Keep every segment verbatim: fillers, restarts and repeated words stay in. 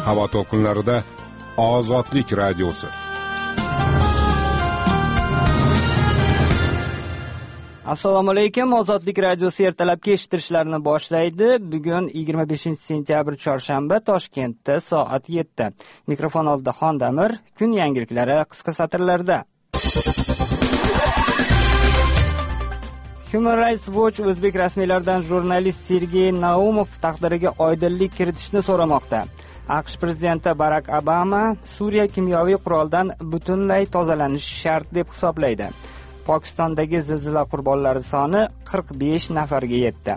Havo to'lqinlarida Ozodlik radiosi. Assalomu alaykum. Ozodlik radiosi ertalabki eshittirishlarni boshlaydi. Bugun yigirma beshinchi sentyabr chorshanba, Toshkentda soat yetti. Mikrofon oldida Xondamir, kun yangiliklari qisqa satrlarda. Human Rights Watch o'zbek rasmiylaridan jurnalist Sergey Naumov taqdiriga oydinlik kiritishni so'ramoqda. AQSh prezidenti Barak Obama Suriya kimyoviy quroldan butunlay tozalanishi shart deb hisoblaydi. Pokistondagi zilzila qurbonlari soni qirq besh nafarga yetdi.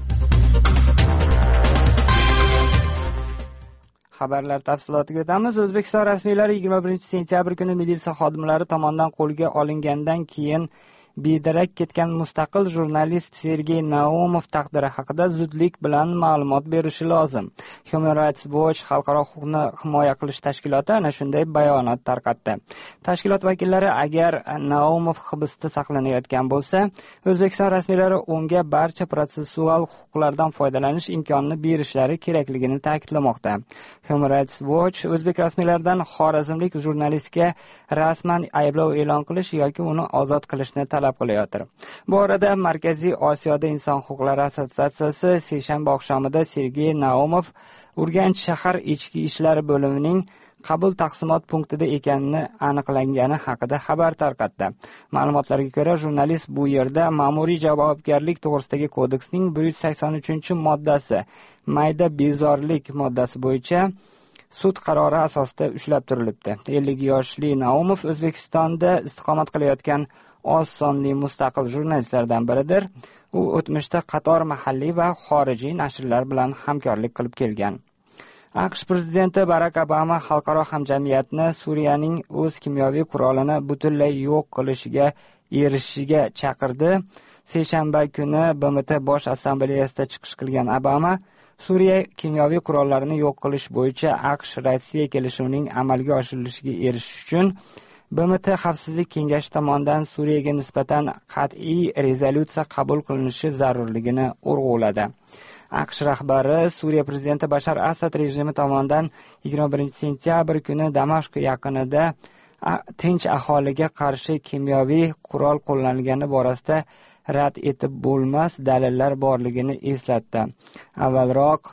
Xabarlar tafsilotiga o'tamiz. O'zbekiston rasmiylari yigirma birinchi sentyabr kuni militsiya xodimlari tomonidan qo'lga olingandan keyin bedarak ketgan mustaqil jurnalist Sergey Naumov taqdiri haqida zudlik bilan ma'lumot berishi lozim. Human Rights Watch xalqaro huquqni himoya qilish tashkiloti ana shunday bayonot tarqatdi. Tashkilot vakillari agar Naumov hibsda saqlanayotgan bo'lsa, O'zbekiston rasmiylari unga barcha protsessual huquqlardan foydalanish imkonini berishlari kerakligini ta'kidlamoqda. Human Rights Watch o'zbek rasmiylaridan xorazmlik jurnalistga rasman ayblov e'lon qilish yoki uni ozod qilishni talab qilayotir. Bu orada Markaziy Osiyoda inson huquqlari assotsiatsiyasi seshanba oqshomida Sergey Naumov Urganch shahar ichki ishlar bo'limining qabul taqsimot punktida ekanini aniqlangani haqida xabar tarqatdi. Ma'lumotlarga ko'ra, jurnalist bu yerda ma'muriy javobgarlik to'g'risidagi kodeksning bir yuz sakson uchinchi moddasi, mayda bezorlik moddasi bo'yicha sud qarori asosida ushlab turilibdi. ellik yoshli Naumov O'zbekistonda istiqomat qilayotgan oz sonli mustaqil jurnalistlardan biridir. U o'tmishda qator mahalliy va xorijiy nashrlar bilan hamkorlik qilib kelgan. AQSh prezidenti Barak Obama xalqaro hamjamiyatni Suriyaning o'z kimyoviy qurolini butunlay yo'q qilishiga erishishiga chaqirdi. Seshanba kuni B M T Bosh assambleyasida chiqish qilgan Obama Suriya kimyoviy qurollarini yo'q qilish bo'yicha AQSh Rossiya kelishuvining amalga oshirilishiga erishish uchun B M T Xavfsizlik kengashi tomonidan Suriyaga nisbatan qat'iy rezolyutsiya qabul qilinishi zarurligini urg'uladi. AQSh rahbari Suriya prezidenti Bashar Asad rejimi tomonidan yigirma birinchi sentyabr kuni Damashq yaqinida tinch aholiga qarshi kimyoviy qurol qo'llanilgani borasida rad etib bo'lmas dalillar borligini eslatdi. Avvalroq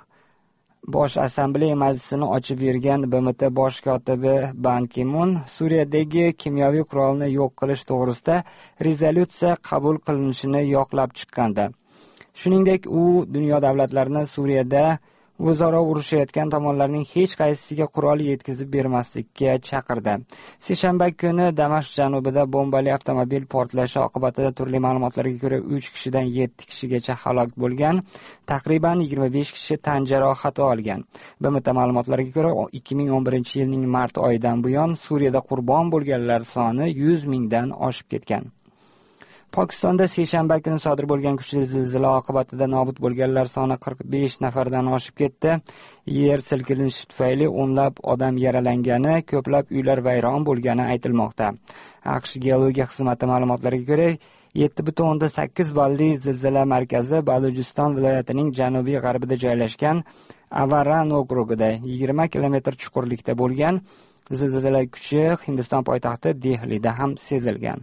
Bosh assambleya majlisini ochib bergan B M T bosh kotibi Ban Ki-mun Suriyadagi kimyoviy qurolni yo'q qilish to'g'risida rezolyutsiya qabul qilinishini yoqlab chiqqandi. Shuningdek, u dunyo davlatlarini Suriyada o'zaro urushayotgan tomonlarning hech qaysisiga qurol yetkazib bermaslikka chaqirdi. Seshanba kuni Damashq janubida bombali avtomobil portlashi oqibatida turli ma'lumotlarga ko'ra uch kishidan yetti kishigacha halok bo'lgan, taqriban yigirma besh kishi tan jarohati olgan. B M T ma'lumotlariga ko'ra ikki ming o'n birinchi yilning mart oyidan buyon Suriyada qurbon bo'lganlar soni yuz mingdan oshib ketgan. Pokistonda seshanba kuni sodir bo'lgan kuchli zilzila oqibatida nobud bo'lganlar soni qirq besh nafardan oshib ketdi. Yer silkinishi tufayli o'nlab odam yaralangani, ko'plab uylar vayron bo'lgani aytilmoqda. AQSh geologiya xizmati ma'lumotlariga ko'ra, yetti butun o'ndan sakkiz balli zilzila markazi Balujiston viloyatining janubiy g'arbida joylashgan Avaran okrugida yigirma kilometr chuqurlikda bo'lgan. Zilzila kuchi Hindiston poytaxti Dehlida ham sezilgan.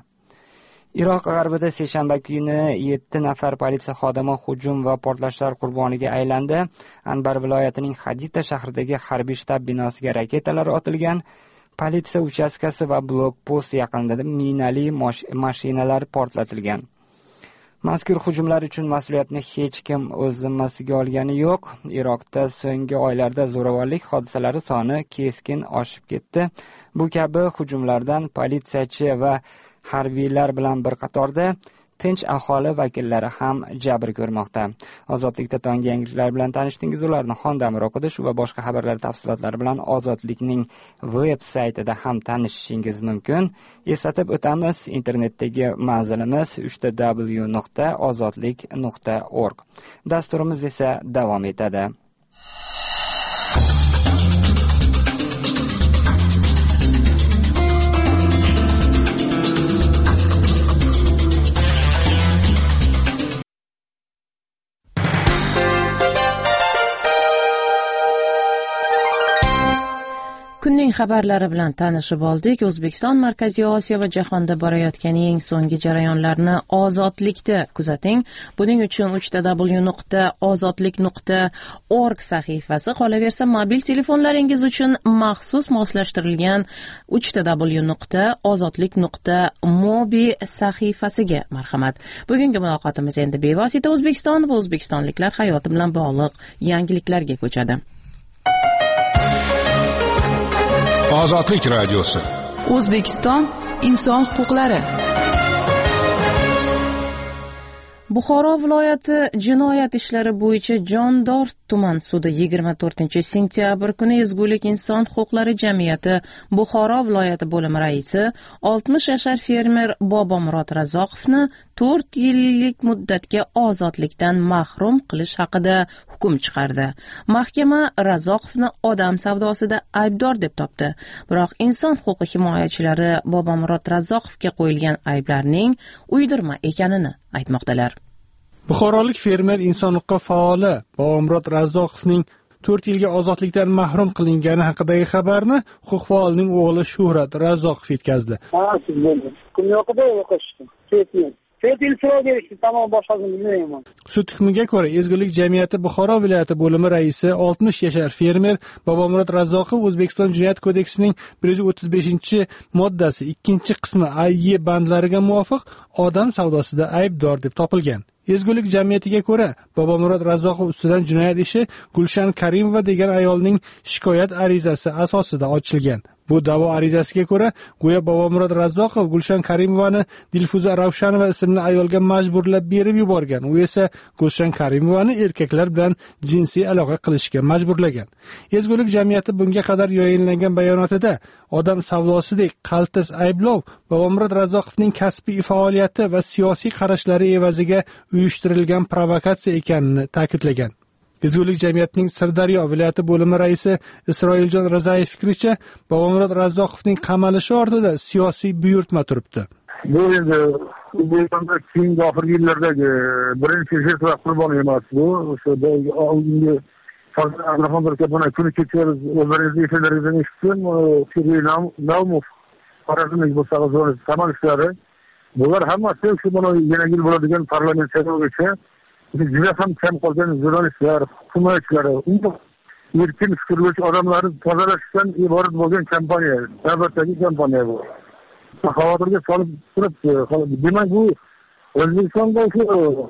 Iroq g'arbida seshanba kuni yetti nafar politsiya xodimi hujum va portlashlar qurboniga aylandi. Anbar viloyatining Hadita shahridagi harbiy shtab binosiga raketalar otilgan. Politsiya uchastkasi va blokpost yaqinida minali mashinalar portlatilgan. Mazkur hujumlar uchun mas'uliyatni hech kim o'z zimmasiga olgani yo'q. Iroqda so'nggi oylarda zo'ravonlik hodisalari soni keskin oshib ketdi. Bu kabi hujumlardan politsiyachi va harbiylar bilan bir qatorda tinch aholi vakillari ham jabr ko'rmoqda. Ozodlikda tonggi yangiliklar bilan tanishdingiz. Ularni Xondamir o'qidi. Shu va boshqa xabarlar tafsilotlari bilan Ozodlikning veb-saytida ham tanishishingiz mumkin. Eslatib o'tamiz, internetdagi manzilimiz uch w nuqta ozodlik nuqta org. Dasturimiz esa davom etadi. kunning xabarlari bilan tanishib oldik. O'zbekiston Markaziy Osiyo va jahonda borayotgan eng so'nggi jarayonlarni ozodlikda kuzating. Buning uchun uch w nuqta ozodlik nuqta org sahifasi, qolaversa mobil telefonlaringiz uchun maxsus moslashtirilgan uch w nuqta ozodlik nuqta mobi sahifasiga marhamat. Bugungi muloqotimiz endi bevosita O'zbekiston va o'zbekistonliklar hayoti bilan bog'liq yangiliklarga ko'chadi. Ozodlik radiosi. O'zbekiston inson huquqlari. Buxoro viloyati jinoyat ishlari bo'yicha Jondor tuman sudi yigirma to'rtinchi sentyabr kuni Ezgulik inson huquqlari jamiyati Buxoro viloyati bo'limi raisi oltmish yashar fermer Bobomurod Razoqovni to'rt yillik muddatga ozodlikdan mahrum qilish haqida hukm chiqardi. Mahkama Razoqovni odam savdosida aybdor deb topdi. Biroq inson huquqi himoyachilari Bobomurod Razoqovga qo'yilgan ayblarning uydirma ekanini aytmoqdalar. Buxorolik fermer inson huquqi faoli Bobomurod Razoqovning to'rt yilga ozodlikdan mahrum qilingani haqidagi xabarni huquq faolining o'g'li Shuhrat Razoqov yetkazdi. Ha, siz bo'ldi. Kun yo'qida o'qishdi. to'rt yil. to'rt yil so'roq berishdi, tamom boshqasini bilmayman. Sud hukmiga ko'ra Ezgulik jamiyati Buxoro viloyati bo'limi raisi oltmish yashar fermer Bobomurod Razoqov O'zbekiston Jinoyat kodeksining bir yuz o'ttiz beshinchi moddasi ikkinchi qismi A Y bandlariga muvofiq odam savdosida aybdor deb topilgan. Ezgulik jamiyatiga ko'ra Bobomurod Razoqov ustidan jinoyat ishi Gulshan Karimova degan ayolning shikoyat arizasi asosida ochilgan. Bu da'vo arizasiga ko'ra, go'yo Bobomurod Razoqov Gulshan Karimovani Dilfuza Ravshanova ismli ayolga majburlab berib yuborgan. U esa Gulshan Karimovani erkaklar bilan jinsiy aloqa qilishga majburlagan. Ezgulik jamiyati bunga qadar yayinlangan bayonotida odam savdosidek qaltis ayblov Bobomurod Razoqovning kasbiy faoliyati va siyosiy qarashlari evaziga uyushtirilgan provokatsiya ekanini ta'kidlagan. Ezgulik jamiyatining Sirdaryo viloyati bo'limi raisi Isroiljon Rizayev fikricha, Bobomurod Razoqovning qamalishi ortida siyosiy buyurtma turibdi. Bu endi O'zbekistonda keyingi oxirgi yillardagi birinchi jertva qurboni emas bu. O'sha oldingi Abdurahmonbek kuni kecha o'zlaringizni eslaringizdan eshitdim, Sergey Naumov Xorazmlik bo'lsa qamalishlari. Bular hammasi shu mana yana yil bo'ladigan parlament saylovigacha juda ham kam qolgan jurnalistlar, himoyachilar, erkin fikrlovchi odamlarni tozalashdan iborat bo'lgan kompaniya, davlatdagi kompaniya bu. Xavotirga solib turibdi. Demak, bu O'zbekistonda shu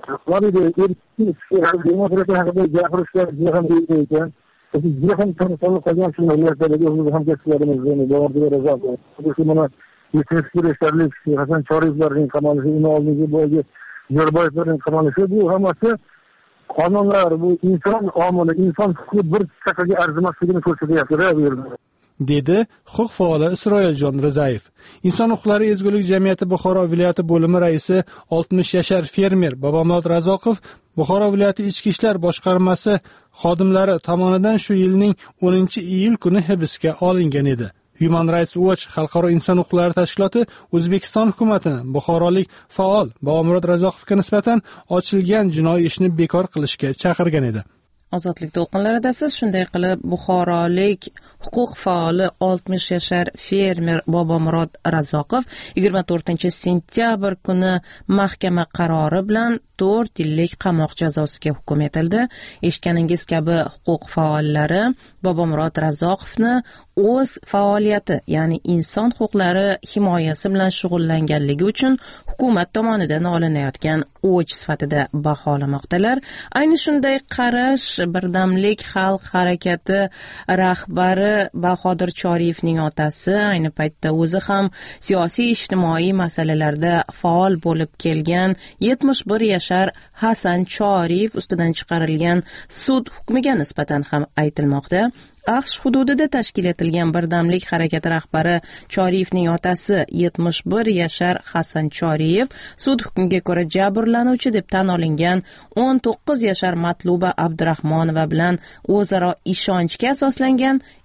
erkin demokratiya haqida gapirishlar juda ham ekan. Juda ham tanqoqli qolgan shu millatdagi o'zimiz hamkasblarimizni Bobomurod Razoqov, shu mana yettinchi Hasan Choriyevlarning qamalishi, uni oldingi bo'yiga Nazarboyevlarning qamalishi, bu hammasi qonunlar, bu inson omili, inson huquqi bir chaqaga arzimasligini ko'rsatyapti-da bu yerda, dedi huquq faoli Isroiljon Rizayev. Inson huquqlari Ezgulik jamiyati Buxoro viloyati bo'limi raisi oltmish yashar fermer Bobomurod Razoqov Buxoro viloyati ichki ishlar boshqarmasi xodimlari tomonidan shu yilning o'ninchi iyul kuni hibsga olingan edi. Human Rights Watch xalqaro inson huquqlari tashkiloti O'zbekiston hukumatini Buxorolik faol Bobomurod Razoqovga nisbatan ochilgan jinoiy ishni bekor qilishga chaqirgan edi. Ozodlik to'lqinlarida siz shunday qilib Buxorolik huquq faoli oltmish yashar fermer Bobomurod Razoqov yigirma to'rtinchi sentyabr kuni mahkama qarori bilan to'rt yillik qamoq jazosiga hukm etildi. Eshitganingiz kabi huquq faollari Bobomurod Razoqovni o'z faoliyati, ya'ni inson huquqlari himoyasi bilan shug'ullanganligi uchun hukumat tomonidan olinayotgan o'ch sifatida baholamoqdalar. Ayni shunday qarash Birdamlik xalq harakati rahbari Bahodir Choriyevning otasi, ayni paytda o'zi ham siyosiy ijtimoiy masalalarda faol bo'lib kelgan yetmish bir yashar Hasan Choriyev ustidan chiqarilgan sud hukmiga nisbatan ham aytilmoqda. AQSh hududida tashkil etilgan Birdamlik harakati rahbari Choriyevning otasi yetmish bir yashar Hasan Choriyev sud hukmiga ko'ra jabrlanuvchi deb tan olingan o'n to'qqiz yashar Matluba Abdurahmonova bilan o'zaro ishonchga asoslangan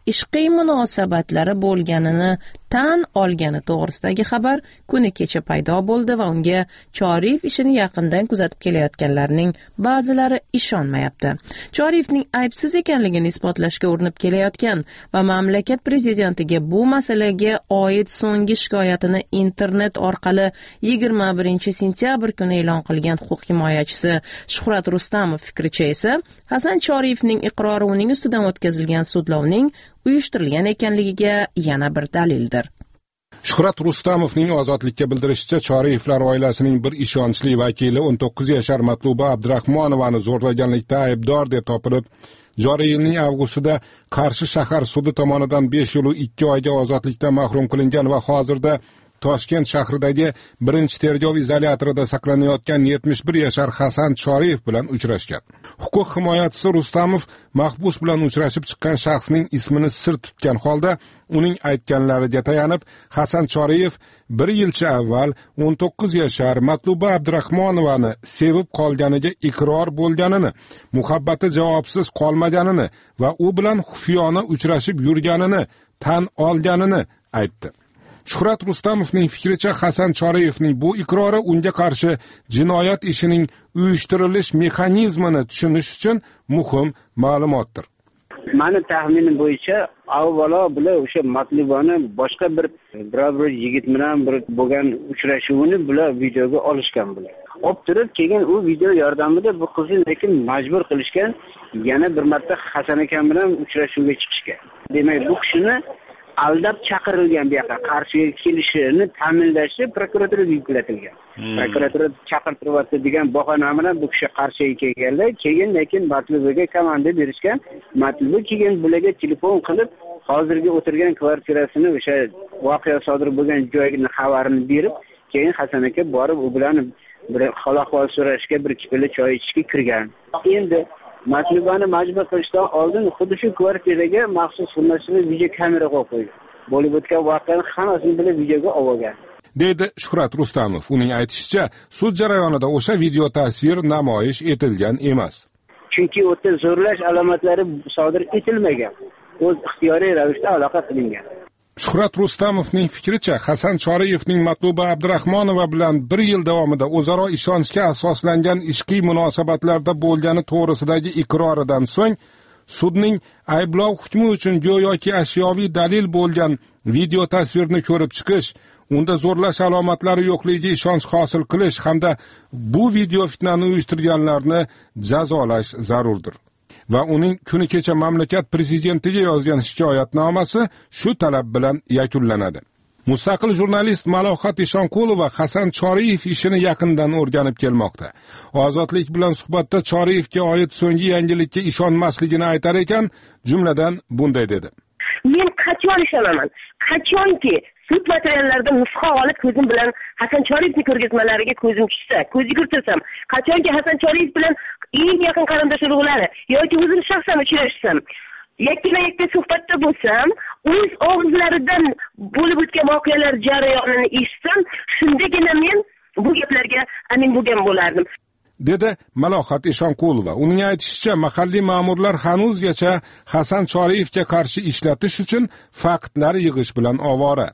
ishqiy munosabatlari bo'lganini tan olgani to'g'risidagi xabar kuni kecha paydo bo'ldi va unga Choriyev ishini yaqindan kuzatib kelayotganlarning ba'zilari ishonmayapti. Choriyevning aybsiz ekanligini isbotlashga urinib kelayotgan va mamlakat prezidentiga bu masalaga oid so'nggi shikoyatini internet orqali yigirma birinchi sentyabr kuni e'lon qilgan huquq himoyachisi Shuhrat Rustamov fikricha esa Hasan Choriyevning iqrori uning ustidan o'tkazilgan sudlovning uyushtirilgan ekanligiga yana bir dalildir. Shuhrat Rustamovning ozodlikka bildirishicha, Choriyevlar oilasining bir ishonchli vakili o'n to'qqiz yashar Matluba Abdurahmonovani zo'rlaganlikda aybdor deb topilib, joriy yilning avgustida Qarshi shahar sudi tomonidan besh yil ikki oyga ozodlikdan mahrum qilingan va hozirda Toshkent shahridagi birinchi tergov izolyatorida saqlanayotgan yetmish bir yashar Hasan Choriyev bilan uchrashgan. Huquq himoyachisi Rustamov mahbus bilan uchrashib chiqqan shaxsning ismini sir tutgan holda uning aytganlariga tayanib, Hasan Choriyev bir yilcha avval o'n to'qqiz yashar Matluba Abdurahmonovani sevib qolganiga iqror bo'lganini, muhabbati javobsiz qolmaganini va u bilan xufiyona uchrashib yurganini tan olganini aytdi. Shuhrat Rustamovning fikricha, Hasan Choriyevning bu iqrori unga qarshi jinoyat ishining uyushtirilish mexanizmini tushunish uchun muhim ma'lumotdir. Mani taxminim bo'yicha, avvalo bular o'sha Matlubani boshqa bir biror bir yigit bilan bir bo'lgan uchrashuvini bular videoga olishgan bular. Olib turib, keyin u video yordamida bu qizni lekin majbur qilishgan, yana bir marta Hasan akam bilan uchrashuvga chiqishgan. Demak, bu kishini aldab chaqirilgan, bu yoqqa qarshiga kelishini ta'minlashni prokuraturga yuklatilgan. Hmm. Prokuratura chaqirtiryapti degan bahona bilan bu kishi qarshiga kelganlar, keyin lekin Matlubaga komanda berishgan. Matluba keyin bularga telefon qilib, hozirgi o'tirgan kvartirasini o'sha voqea sodir bo'lgan joyini xabarini berib, keyin Hasan aka borib u bilan bir hol-ahvol so'rashga, bir kipila choy ichishga kirgan. Endi Matlubani majbur qilishdan oldin xuddi shu kvartiraga maxsus xizmatchilar video kamera qo'yib qo'ygan. Bo'lib o'tgan voqeani hammasini bilib videoga olgan. Deydi Shuhrat Rustamov. Uning aytishicha, sud jarayonida o'sha video tasvir namoyish etilgan emas. Chunki o'ta zo'rlash alomatlari sodir etilmagan. O'z ixtiyoriy ravishda aloqa qilingan. Shuhrat Rustamovning fikricha, Hasan Choriyevning Matluba Abdurahmonova bilan bir yil davomida o'zaro ishonchga asoslangan ishqiy munosabatlarda bo'lgani to'g'risidagi iqroridan so'ng sudning ayblov hukmi uchun go'yoki ashyoviy dalil bo'lgan video tasvirni ko'rib chiqish, unda zo'rlash alomatlari yo'qligiga ishonch hosil qilish hamda bu video fitnani uyushtirganlarni jazolash zarurdir. Va uning kuni kecha mamlakat prezidentiga yozgan shikoyatnomasi shu talab bilan yakunlanadi. Mustaqil jurnalist Malohat Eshonqulova Hasan Choriyev ishini yaqindan o'rganib kelmoqda. Ozodlik bilan suhbatda Choriyevga oid so'nggi yangilikka ishonmasligini aytar ekan, jumladan bunday dedi. Men qachon ishonaman? Qachonki sud materiallarida nusxa olib ko'zim bilan Hasan Choriyevning ko'rgazmalariga ko'zim tushsa, ko'z yugurtirsam, qachonki Hasan Choriyev bilan eng yaqin qarindosh urug'lari yoki o'zim shaxsan uchrashsam, yakkama-yakka suhbatda bo'lsam, o'z og'izlaridan bo'lib o'tgan voqealar jarayonini eshitsam, shundagina men bu gaplarga amin bo'lgan bo'lardim. Dedi Malohat Eshonqulova. Uning aytishicha, mahalliy ma'murlar hanuzgacha Hasan Choriyevga qarshi ishlatish uchun faktlar yig'ish bilan ovora.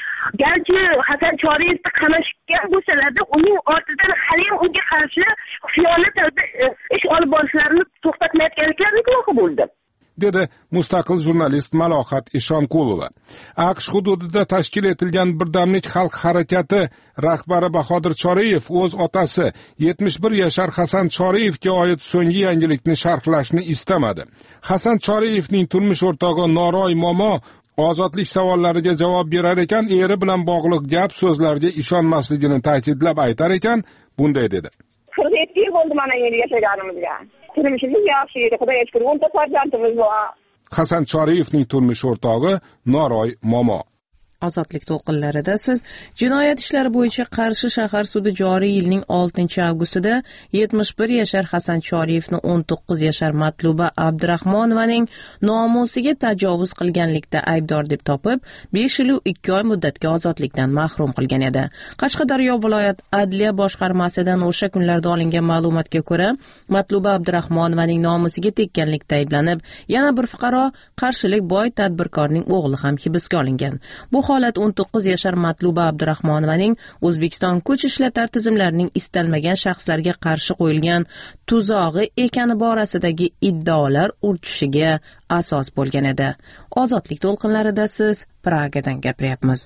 Garchi Hasan Choriyevni qamashgan bo'lsalarda, uning ortidan hali ham unga qarshi xiyonat tarzda ish olib borishlarini to'xtatmayotganliklarini guvohi bo'ldi. Dedi mustaqil jurnalist Malohat Eshonqulova. AQSh hududida tashkil etilgan Birdamlik xalq harakati rahbari Bahodir Choriyev o'z otasi yetmish bir yashar Hasan Choriyevga oid so'nggi yangilikni sharhlashni istamadi. Hasan Choriyevning turmush o'rtog'i Noroy Momo ozodlik savollariga javob berar ekan, eri bilan bog'liq gap so'zlarga ishonmasligini ta'kidlab aytar ekan, bunday dedi. qirq yetti yil bo'ldi mana endi yashaganimizga. Turmushimiz yaxshi edi, Xudoga shukr. o'nta farzandimiz bor. Hasan Choriyevning turmush o'rtog'i Noroy Momo. Ozodlik to'lqinlarida siz jinoyat ishlari bo'yicha Qarshi shahar sudi joriy yilning oltinchi avgustida yetmish bir yashar Hasan Choriyevni o'n to'qqiz yashar Matluba Abdurahmonovaning nomusiga tajovuz qilganlikda aybdor deb topib, besh yil ikki oy muddatga ozodlikdan mahrum qilgan edi. Qashqadaryo viloyat adliya boshqarmasidan o'sha kunlarda olingan ma'lumotga ko'ra, Matluba Abdurahmonovaning nomusiga tekkanlikda ayblanib, yana bir fuqaro qarshilik boy tadbirkorning o'g'li ham hibsga olingan. Bu holat o'n to'qqiz yashar Matluba Abdurahmonovaning O'zbekiston kuch ishlatar tizimlarining istalmagan shaxslarga qarshi qo'yilgan tuzog'i ekani borasidagi iddaolar urchishiga asos bo'lgan edi. Ozodlik to'lqinlarida siz Pragadan gapiryapmiz.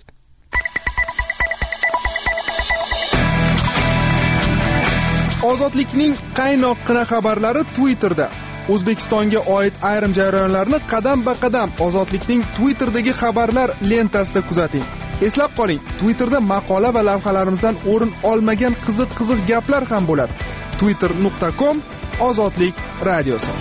Ozodlikning qaynoqqina xabarlari Twitterda. O'zbekistonga oid ayrim jarayonlarni qadam-ba-qadam Ozodlikning Twitter'dagi xabarlar lentasida kuzating. Eslab qoling, Twitterda maqola va lavhalarimizdan o'rin olmagan qiziq-qiziq gaplar ham bo'ladi. twitter nuqta com Ozodlik radiosi.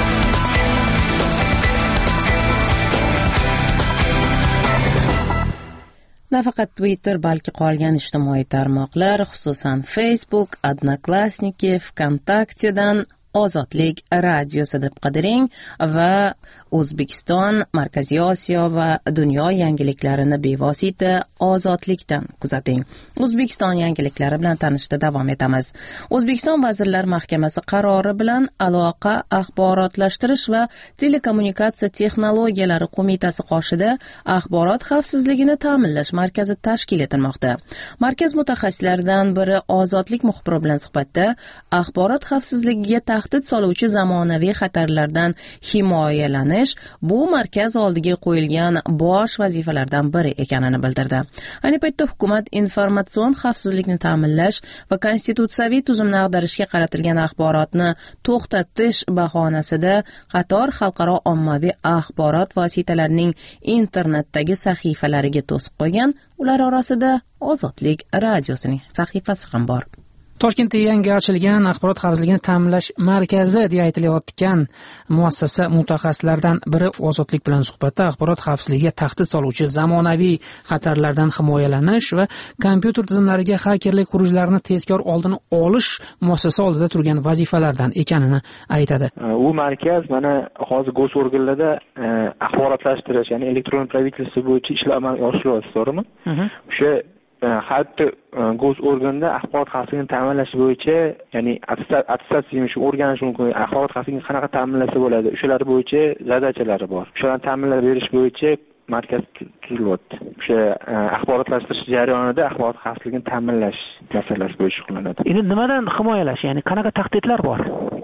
Nafaqat Twitter, balki qolgan ijtimoiy tarmoqlar, xususan Facebook, Odnoklassniki, VKontaktedan Ozodlik radiosi deb qidiring va O'zbekiston, Markaziy Osiyo va dunyo yangiliklarini bevosita Ozodlikdan kuzating. O'zbekiston yangiliklari bilan tanishda davom etamiz. O'zbekiston Vazirlar Mahkamasi qarori bilan Aloqa, axborotlashtirish va telekommunikatsiya texnologiyalari qo'mitasi qoshida axborot xavfsizligini ta'minlash markazi tashkil etilmoqda. Markaz mutaxassislaridan biri Ozodlik muxbiri bilan suhbatda axborot xavfsizligiga tahdid soluvchi zamonaviy xatarlardan himoyalanish bu markaz oldiga qo'yilgan bosh vazifalardan biri ekanini bildirdi. Ayni paytda hukumat informatsion xavfsizlikni ta'minlash va konstitutsiyaviy tuzumni ag'darishga qaratilgan axborotni to'xtatish bahonasida qator xalqaro ommaviy axborot vositalarining internetdagi sahifalariga to'sib qo'ygan. Ular orasida Ozodlik radiosining sahifasi ham bor. Toshkentda yangi ochilgan axborot xavfsizligini ta'minlash markazi deya aytilayotgan muassasa mutaxassislaridan biri Ozodlik bilan suhbatda axborot xavfsizligiga tahdid soluvchi zamonaviy xatarlardan himoyalanish va kompyuter tizimlariga xakerlik xurujlarini tezkor oldini olish muassasa oldida turgan vazifalardan ekanini aytadi. U markaz mana hozir go'sorganlarda axborotlashtirish, ya'ni elektron правительство bo'yicha ishlar amalga oshiryapti, to'g'rimi? O'sha hatto go'z organda axborot xavfsizligini ta'minlash bo'yicha, ya'ni attestatsiya shu o'rganish mumkin. Axborot xavfsizligini qanaqa ta'minlasa bo'ladi? O'shalar bo'yicha zadachalari bor. O'shalarni ta'minlab berish bo'yicha markaz tuzilyapti. O'sha axborotlashtirish jarayonida axborot xavfsizligini ta'minlash masalasi bo'yicha shug'ullanadi. Endi nimadan himoyalash, ya'ni qanaqa tahdidlar bor?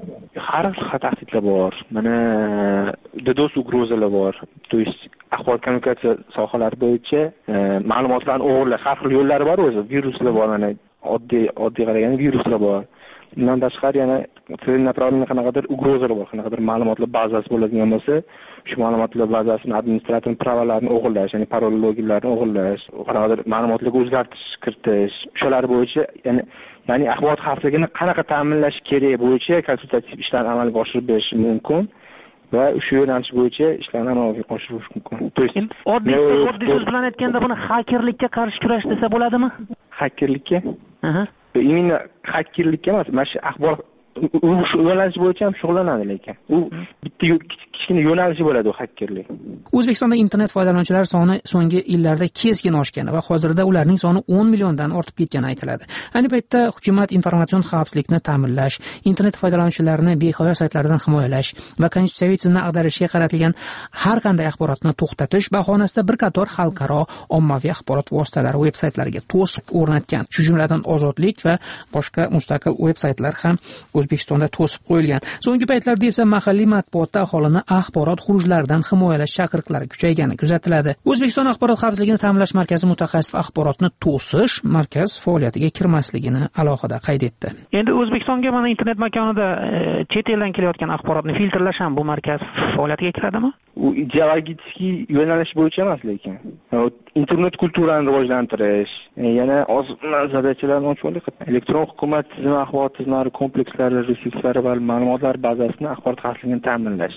Har xil tahdidlar bor. Mana DDoS ugrozalar bor. To есть axborot kommunikatsiya sohalari bo'yicha ma'lumotlarni o'g'irlash har xil yo'llari bor o'zi. Viruslar bor, mana oddiy oddiy qaraganda viruslar bor. Bundan tashqari yana целенаправленный qanaqadir ugrozalar bor, qanaqadir ma'lumotlar bazasi bo'ladigan bo'lsa, shu ma'lumotlar bazasini administrator pravolarini o'g'irlash, ya'ni parol loginlarni o'g'irlash, qanaqadir ma'lumotlarga o'zgartirish kiritish, shular bo'yicha ya'ni ya'ni axborot xavfsizligini qanaqa ta'minlash kerak bo'yicha konsultativ ishlarni amalga oshirib berish mumkin. Va shu yo'nalish bo'yicha ishlarni amalga oshirish mumkin. Oddiy oddiy so'z bilan aytganda buni xakerlikka qarshi kurash desa bo'ladimi? Xakerlikka? Aha. Именно xakerlikka emas, mana shu axborot shu yo'nalish bo'yicha ham shug'ullanadi, lekin u bitta kichkina yo'nalishi bo'ladi u xakerlik. O'zbekistonda internet foydalanuvchilari soni so'nggi yillarda keskin oshgan va hozirda ularning soni o'n milliondan ortib ketgani aytiladi. Ayni paytda hukumat informatsion xavfsizlikni ta'minlash, internet foydalanuvchilarini behayo saytlardan himoyalash va konstitutsiyaviy tizimni ag'darishga qaratilgan har qanday axborotni to'xtatish bahonasida bir qator xalqaro ommaviy axborot vositalari veb-saytlariga to'siq o'rnatgan. Shu jumladan Ozodlik va boshqa mustaqil veb-saytlar ham O'zbekistonda to'sib qo'yilgan. So'nggi paytlarda esa mahalliy matbuotda aholini axborot xurujlaridan himoyalash chaqiriqlari kuchaygani kuzatiladi. O'zbekiston axborot xavfsizligini ta'minlash markazi mutaxassis axborotni to'sish markaz faoliyatiga kirmasligini alohida qayd etdi. Endi O'zbekistonga mana internet makonida chet eldan kelayotgan axborotni filtrlash ham bu markaz faoliyatiga kiradimi? U ideologik yo'nalish bo'yicha emas, lekin internet kulturani rivojlantirish, yana ozg'in zadachalarni ochib, elektron hukumat tizimi axborot tizimlari komplekslari, resurslari va ma'lumotlar bazasini axborot xavfsizligini ta'minlash.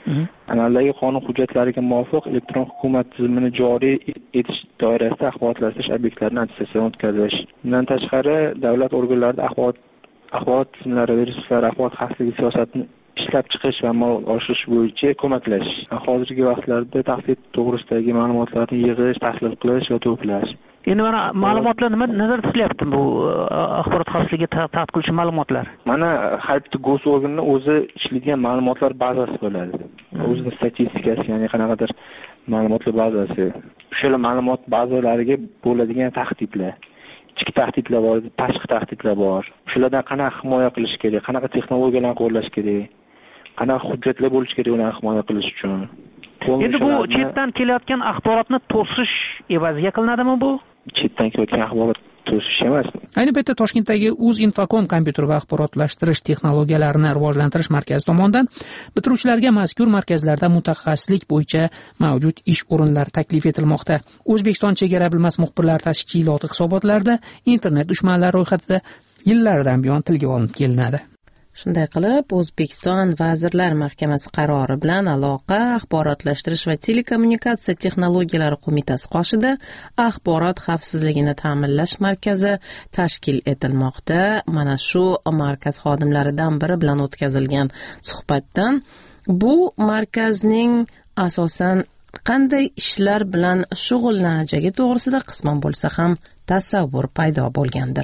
amaldagi qonun hujjatlariga muvofiq elektron hukumat tizimini joriy etish doirasida axborotlashtirish obyektlarini attestatsiyadan o'tkazish. Bundan tashqari, davlat organlarida axborot axborot tizimlari, resurslar, axborot xavfsizligi siyosatini ishlab chiqish va amalga oshirish bo'yicha ko'maklashish. Hozirgi vaqtlarda tahdid to'g'risidagi ma'lumotlarni yig'ish, tahlil qilish va to'plash. Endi mana ma'lumotlar nima nazarda tutilyapti bu axborot xavfsizligiga tahdid qiluvchi ma'lumotlar? Mana har bitta gosorganning o'zi ishlaydigan ma'lumotlar bazasi bo'ladi. O'zining statistikasi, ya'ni qanaqadir ma'lumotlar bazasi. O'sha ma'lumot bazalariga bo'ladigan tahdidlar, ichki tahdidlar bor, tashqi tahdidlar bor. Shulardan qanaqa himoya qilish kerak, qanaqa texnologiyalarni qo'llash kerak, qanaqa hujjatlar bo'lishi kerak ularni himoya qilish uchun. Endi bu chetdan kelayotgan axborotni to'sish evaziga qilinadimi bu? Chetdan kelayotgan axborot to'sish emas. Ayni paytda Toshkentdagi UzInfocom kompyuter va axborotlashtirish texnologiyalarini rivojlantirish markazi tomonidan bitiruvchilarga mazkur markazlarda mutaxassislik bo'yicha mavjud ish o'rinlari taklif etilmoqda. O'zbekiston chegara bilmas muxbirlar tashkiloti hisobotlarida internet dushmanlari ro'yxatida yillardan buyon tilga olinib kelinadi. Shunday qilib, O'zbekiston Vazirlar Mahkamasi qarori bilan aloqa, axborotlashtirish va telekommunikatsiya texnologiyalari qo'mitasi qoshida axborot xavfsizligini ta'minlash markazi tashkil etilmoqda. Mana shu markaz xodimlaridan biri bilan o'tkazilgan suhbatdan bu markazning asosan qanday ishlar bilan shug'ullanajagi to'g'risida qisman bo'lsa ham tasavvur paydo bo'lgandir.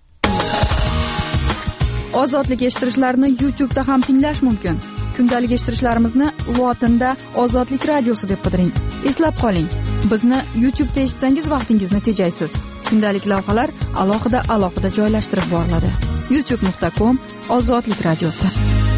Ozodlik eshittirishlarini YouTube'da ham tinglash mumkin. Kundalik eshittirishlarimizni lotinda Ozodlik radiosi deb qidiring. Eslab qoling, bizni YouTube'da eshitsangiz vaqtingizni tejaysiz. Kundalik lavhalar alohida alohida joylashtirib boriladi. youtube nuqta com Ozodlik radiosi.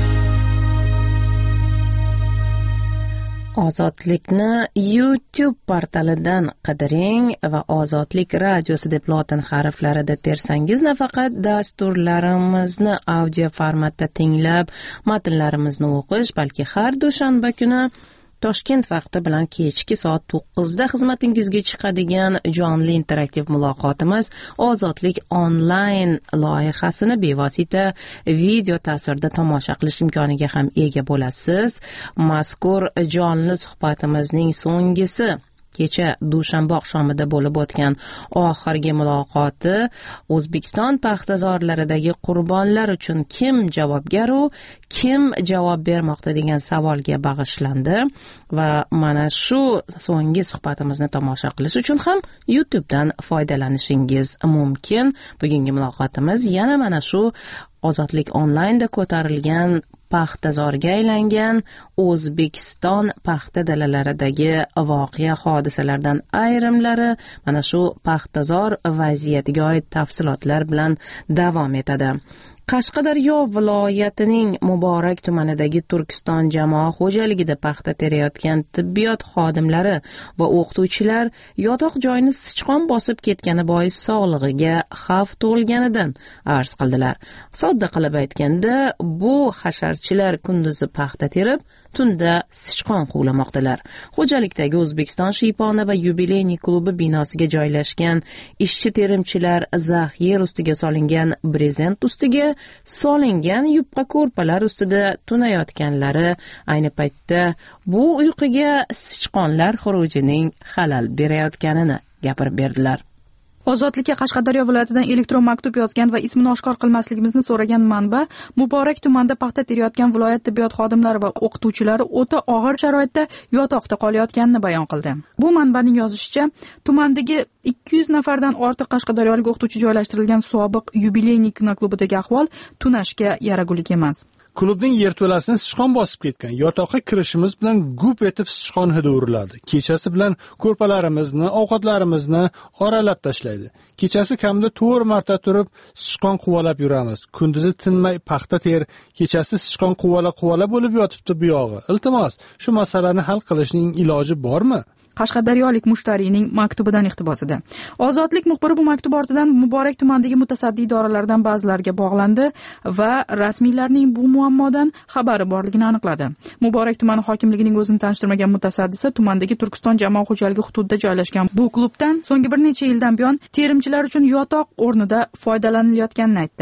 Ozodlikni YouTube portalidan qidiring va Ozodlik radiosi deb lotin harflarida tersangiz nafaqat dasturlarimizni audio formatda tinglab, matnlarimizni o'qish, balki har dushanba kuni Toshkent vaqti bilan kechki soat to'qqizda xizmatingizga chiqadigan jonli interaktiv muloqotimiz Ozodlik onlayn loyihasini bevosita video ta'sirida tomosha qilish imkoniga ham ega bo'lasiz. Mazkur jonli suhbatimizning so'nggisi kecha dushanba oqshomida bo'lib o'tgan oxirgi muloqoti O'zbekiston paxtazorlaridagi qurbonlar uchun kim javobgar u, kim javob bermoqda degan savolga bag'ishlandi va mana shu so'nggi suhbatimizni tomosha qilish uchun ham YouTube'dan foydalanishingiz mumkin. Bugungi muloqotimiz yana mana shu Ozodlik onlaynda ko'tarilgan paxtazorga aylangan O'zbekiston paxta dalalaridagi voqea hodisalardan ayrimlari mana shu paxtazor vaziyatiga oid tafsilotlar bilan davom etadi. Qashqadaryo viloyatining Muborak tumanidagi Turkiston jamoa xo'jaligida paxta terayotgan tibbiyot xodimlari va o'qituvchilar yotoq joyini sichqon bosib ketgani bois sog'lig'iga xavf tug'ilganidan arz qildilar. Sodda qilib aytganda, bu hasharchilar kunduzi paxta terib, tunda sichqon quvlamoqdalar. Xo'jalikdagi O'zbekiston shiyponi va yubileyniy klubi binosiga joylashgan ishchi terimchilar zax yer ustiga solingan brezent ustiga solingan yupqa ko'rpalar ustida tunayotganlari ayni paytda bu uyquga sichqonlar xurujining xalal berayotganini gapirib berdilar. Ozodlikka Qashqadaryo viloyatidan elektron maktub yozgan va ismini oshkor qilmasligimizni so'ragan manba Muborak tumanida paxta terayotgan viloyat tibbiyot xodimlari va o'qituvchilari o'ta og'ir sharoitda yotoqda qolayotganini bayon qildi. Bu manbaning yozishicha, tumandagi ikki yuz nafardan ortiq qashqadaryolik o'qituvchi joylashtirilgan sobiq yubileyniy kinoklubidagi ahvol tunashga yaragulik emas. Klubning yerto'lasini sichqon bosib ketgan. Yotoqqa kirishimiz bilan gup etib sichqon hidi uriladi. Kechasi bilan ko'rpalarimizni, ovqatlarimizni oralab tashlaydi. Kechasi kamida to'rt marta turib sichqon quvalab yuramiz. Kunduzi tinmay paxta ter, kechasi sichqon quvala quvala bo'lib yotibdi bu yog'i. Iltimos, shu masalani hal qilishning iloji bormi? Qashqadaryolik mushtariyning maktubidan iqtibosida. Ozodlik muxbiri bu maktub ortidan Muborak tumanidagi mutasaddi idoralardan ba'zilariga bog'landi va rasmiylarning bu muammodan xabari borligini aniqladi. Muborak tumani hokimligining o'zini tanishtirmagan mutasaddisi tumandagi Turkiston jamoa xo'jaligi hududida joylashgan bu klubdan so'nggi bir necha yildan buyon terimchilar uchun yotoq o'rnida foydalanilayotganini aytdi.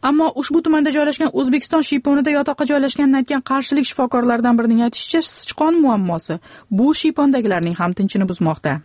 Ammo ushbu tumanda joylashgan O'zbekiston shiyponida yotoqqa joylashganini aytgan qarshilik shifokorlardan birining aytishicha, sichqon muammosi bu shiypondagilarning ham tinchini buzmoqda.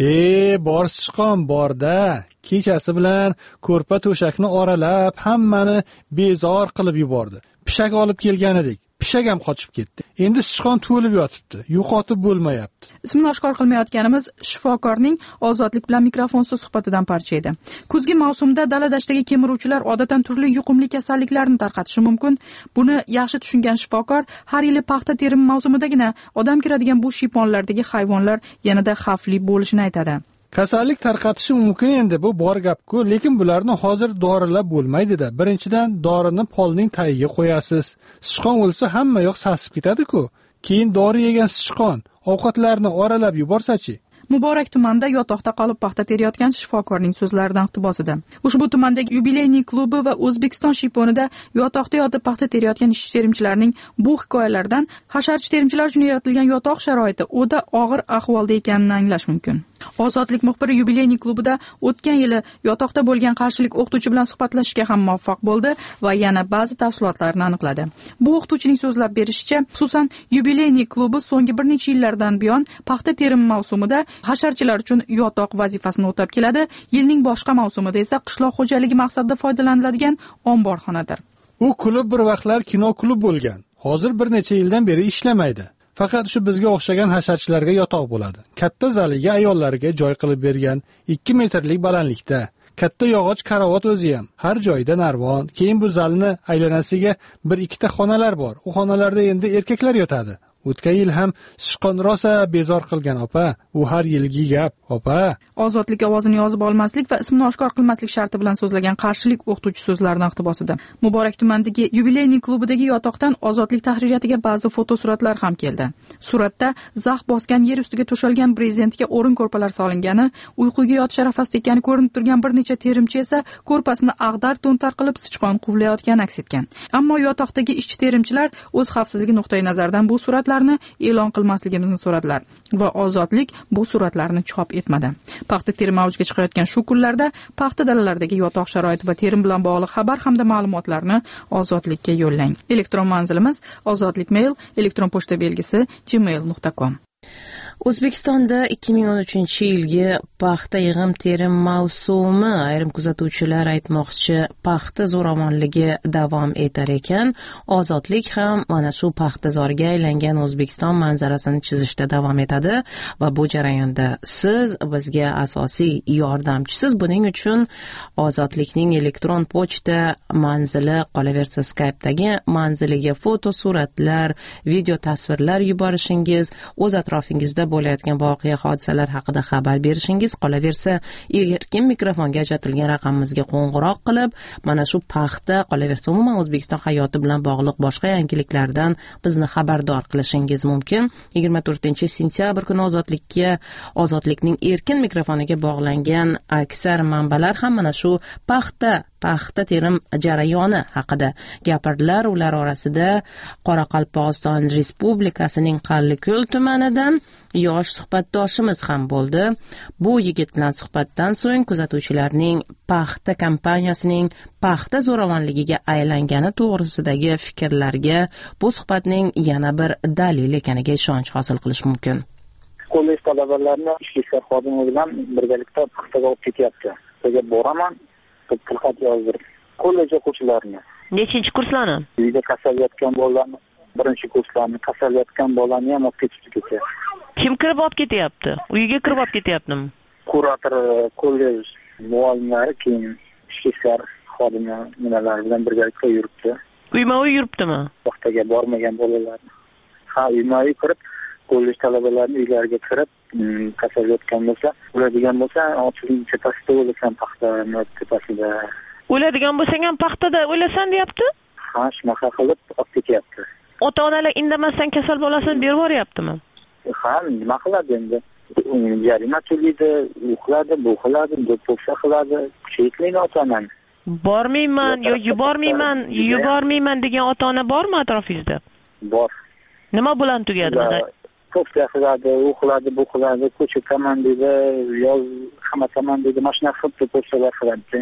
E, bor sichqon borda. Kechasi bilan ko'rpa to'shakni oralab, hammani bezor qilib yubordi. Pishak olib kelgan edik. Pishak ham qochib ketdi. Endi sichqon to'lib yotibdi. Yo'qotib bo'lmayapti. Ismini oshkor qilmayotganimiz shifokorning Ozodlik bilan mikrofonsiz suhbatidan parcha edi. Kuzgi mavsumda dala-dashtdagi kemiruvchilar odatdan turli yuqumli kasalliklarni tarqatishi mumkin. Buni yaxshi tushungan shifokor har yili paxta terimi mavsumidagina odam kiradigan bu shiyponlardagi hayvonlar yanada xavfli bo'lishini aytadi. Kasallik tarqatishi mumkin endi, bu bor gap-ku, lekin bularni hozir dorilab bo'lmaydi-da. Birinchidan dorini polning tagiga qo'yasiz. Sichqon o'lsa hamma yoq sasib ketadi-ku. Keyin dori yegan sichqon ovqatlarni oralab yuborsa-chi? Muborak tumanda yotoqda qolib paxta terayotgan shifokorning so'zlaridan iqtibosida. Ushbu tumandagi yubileyniy klubi va O'zbekiston shiyponida yotoqda yotib paxta terayotgan ishchi terimchilarning bu hikoyalardan hasharchi terimchilar uchun yaratilgan yotoq sharoiti o'ta og'ir ahvolda ekanini anglash mumkin. Ozodlik muxbiri yubileyniy klubida o'tgan yili yotoqda bo'lgan qarshilik o'qituvchi bilan suhbatlashishga ham muvaffaq bo'ldi va yana ba'zi tafsilotlarni aniqladi. Bu o'qituvchining so'zlab berishicha, xususan yubileyniy klubi so'nggi bir necha yillardan buyon paxta terimi mavsumida hasharchilar uchun yotoq vazifasini o'tab keladi. Yilning boshqa mavsumida esa qishloq xo'jaligi maqsadida foydalaniladigan omborxonadir. U klub bir vaqtlar kino klub bo'lgan. Hozir bir necha yildan beri ishlamaydi. Faqat shu bizga o'xshagan hasharchilarga yotoq bo'ladi. Katta zaliga ayollarga joy qilib bergan, ikki metrlik balandlikda. Katta yog'och karavot o'zi ham, har joyda narvon. Keyin bu zalni aylanasiga bir ikkita xonalar bor. U xonalarda endi erkaklar yotadi. O'tgan yil ham sichqon rosa bezor qilgan opa. U har yilgi gap, opa. Ozodlik ovozini yozib olmaslik va ismini oshkor qilmaslik sharti bilan so'zlagan qarshilik o'qituvchi so'zlaridan iqtibosida. Muborak tumanidagi yubileyniy klubidagi yotoqdan Ozodlik tahririyatiga ba'zi fotosuratlar ham keldi. Suratda zax bosgan yer ustiga to'shalgan brezentga o'rin ko'rpalar solingani, uyquga yotish arafasida ekani ko'rinib turgan bir necha terimchi esa ko'rpasini ag'dar to'ntar qilib sichqon quvlayotgani aks etgan. Ammo yotoqdagi ishchi terimchilar o'z xavfsizligi nuqtai nazaridan bu suratlar e'lon qilmasligimizni so'radilar va Ozodlik bu suratlarni chop etmadi. Paxta terimi avjiga chiqayotgan shu kunlarda paxta dalalaridagi yotoq sharoiti va terim bilan bog'liq xabar hamda ma'lumotlarni Ozodlikka yo'llang. Elektron manzilimiz ozodlikmail, elektron pochta belgisi gmail nuqta com. O'zbekistonda ikki ming o'n uchinchi yilgi paxta yig'im terim mavsumi ayrim kuzatuvchilar aytmoqchi paxta zo'ravonligi davom etar ekan, Ozodlik ham mana shu paxta zoriga aylangan O'zbekiston manzarasini chizishda davom etadi va bu jarayonda siz bizga asosiy yordamchisiz. Buning uchun Ozodlikning elektron pochta manzili qolaversa Skype'dagi manziliga foto suratlar, video tasvirlar yuborishingiz, o'z atrofingizda bo'layotgan voqea hodisalar haqida xabar berishingiz, qolaversa erkin mikrofonga ajratilgan raqamimizga qo'ng'iroq qilib, mana shu paxta, qolaversa umuman O'zbekiston hayoti bilan bog'liq boshqa yangiliklardan bizni xabardor qilishingiz mumkin. yigirma to'rtinchi sentyabr kuni Ozodlikka, Ozodlikning erkin mikrofoniga bog'langan aksar manbalar ham mana shu paxta paxta terim jarayoni haqida gapirdilar. Ular orasida Qoraqalpog'iston Respublikasining Qalliko'l tumanidan yosh suhbatdoshimiz ham bo'ldi. Bu yigit bilan suhbatdan so'ng kuzatuvchilarning paxta kompaniyasining paxta zo'ravonligiga aylangani to'g'risidagi fikrlarga bu suhbatning yana bir dalil ekaniga ishonch hosil qilish mumkin. Kollej talabalarini ichki ishlar xodimi bilan birgalikda paxtaga olib ketyapti. Bizga boraman, tilxat yozdirib. Kollej o'quvchilarini. Nechinchi kurslarni? Uyda kasal yotgan bolalarni, birinchi kurslarni, kasal yotgan bolani ham olib ketishdi kecha. Kim kirib olib ketyapti? Uyiga kirib olib ketyaptimi? Kurator, kollej muallimlari, keyin ichki ishlar xodimi nimalar bilan birgalikda yuribdi. Uyma-uy yuribdimi? Paxtaga bormagan bolalarni. Ha, uyma-uy kirib, kollej talabalarini uylariga kirib, kasal yotgan bo'lsa, o'ladigan bo'lsa, ochilgan tepasida o'lasan, paxtani tepasida. O'ladigan bo'lsang ham paxtada o'lasan deyapti? Ha, shunaqa qilib olib ketyapti. Ota-onalar indamasdan kasal bolasini berib yuboryaptimi? Ha, nima qiladi endi? Jarima to'laydi, u qiladi, bu qiladi, do'ppo'sa qiladi, kuchaytirmaydi ota-onani. Bormayman yo yubormayman, yubormayman degan ota-ona bormi atrofingizda? Bor. Nima bilan tugadi? To'psa qiladi, u qiladi, bu qiladi, ko'chataman deydi, yoz xamataman deydi, mashina qilib do'ppo'salar qiladi.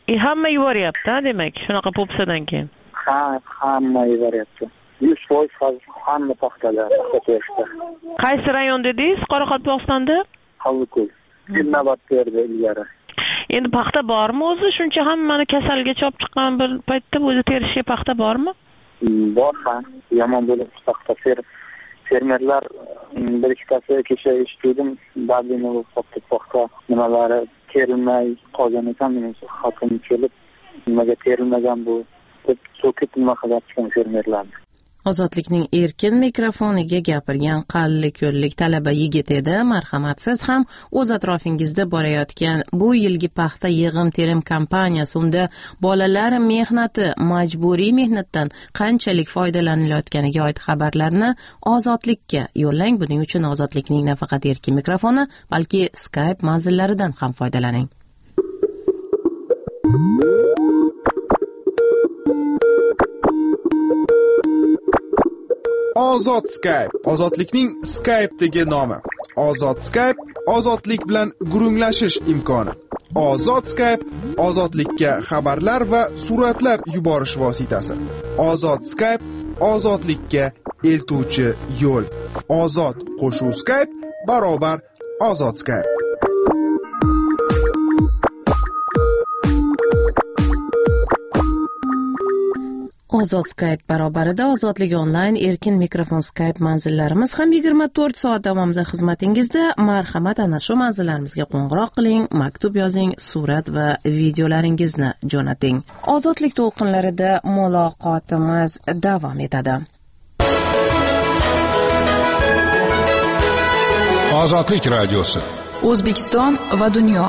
E hamma yuboryapti, demak, shunaqa po'pisadan keyin. Ha, hamma yuboryapti. yuz foiz hamma paxtalar, paxta terishda. Qaysi rayon dedingiz? Qoraqalpog'istonda? Havliko'l. Navbat berdi ilgari. Endi paxta bormi o'zi? Shuncha hammani kasalga chop chiqqan bir paytda o'zi terishga paxta bormi? Bor ha. Yomon bo'lib paxta fer fermerlar bir ikkitasi kecha eshitdim, Dublin bo'lib paxta nimalari terilmay qolgan ekan, hokim kelib nimaga terilmagan bu deb so'kib nima qilayotgan fermerlar. Ozodlikning erkin mikrofoniga gapirgan qalli ko'llik talaba yigit edi. Marhamatsiz ham o'z atrofingizda borayotgan bu yilgi paxta yig'im-terim kampaniyasi, unda bolalar mehnati, majburiy mehnatdan qanchalik foydalanilayotganiga oid xabarlarni Ozodlikka yo'llang. Buning uchun Ozodlikning nafaqat erkin mikrofoni, balki Skype manzillaridan ham foydalaning. Ozod Skype, ozodlikning Skype'dagi nomi. Ozod Skype, ozodlik bilan gurunglashish imkoni. Ozod Skype, ozodlikka xabarlar va suratlar yuborish vositasi. Ozod Skype, ozodlikka eltuvchi yo'l. Ozod qo'shuv Skype barobar Ozod Skype. Ozod Skype barobarida Ozodlik onlayn erkin mikrofon Skype manzillarimiz ham yigirma to'rt soat davomida xizmatingizda. Marhamat, ana shu manzillarimizga qo'ng'iroq qiling, maktub yozing, surat va videolaringizni jo'nating. Ozodlik to'lqinlarida muloqotimiz davom etadi. Ozodlik radiosi. O'zbekiston va dunyo.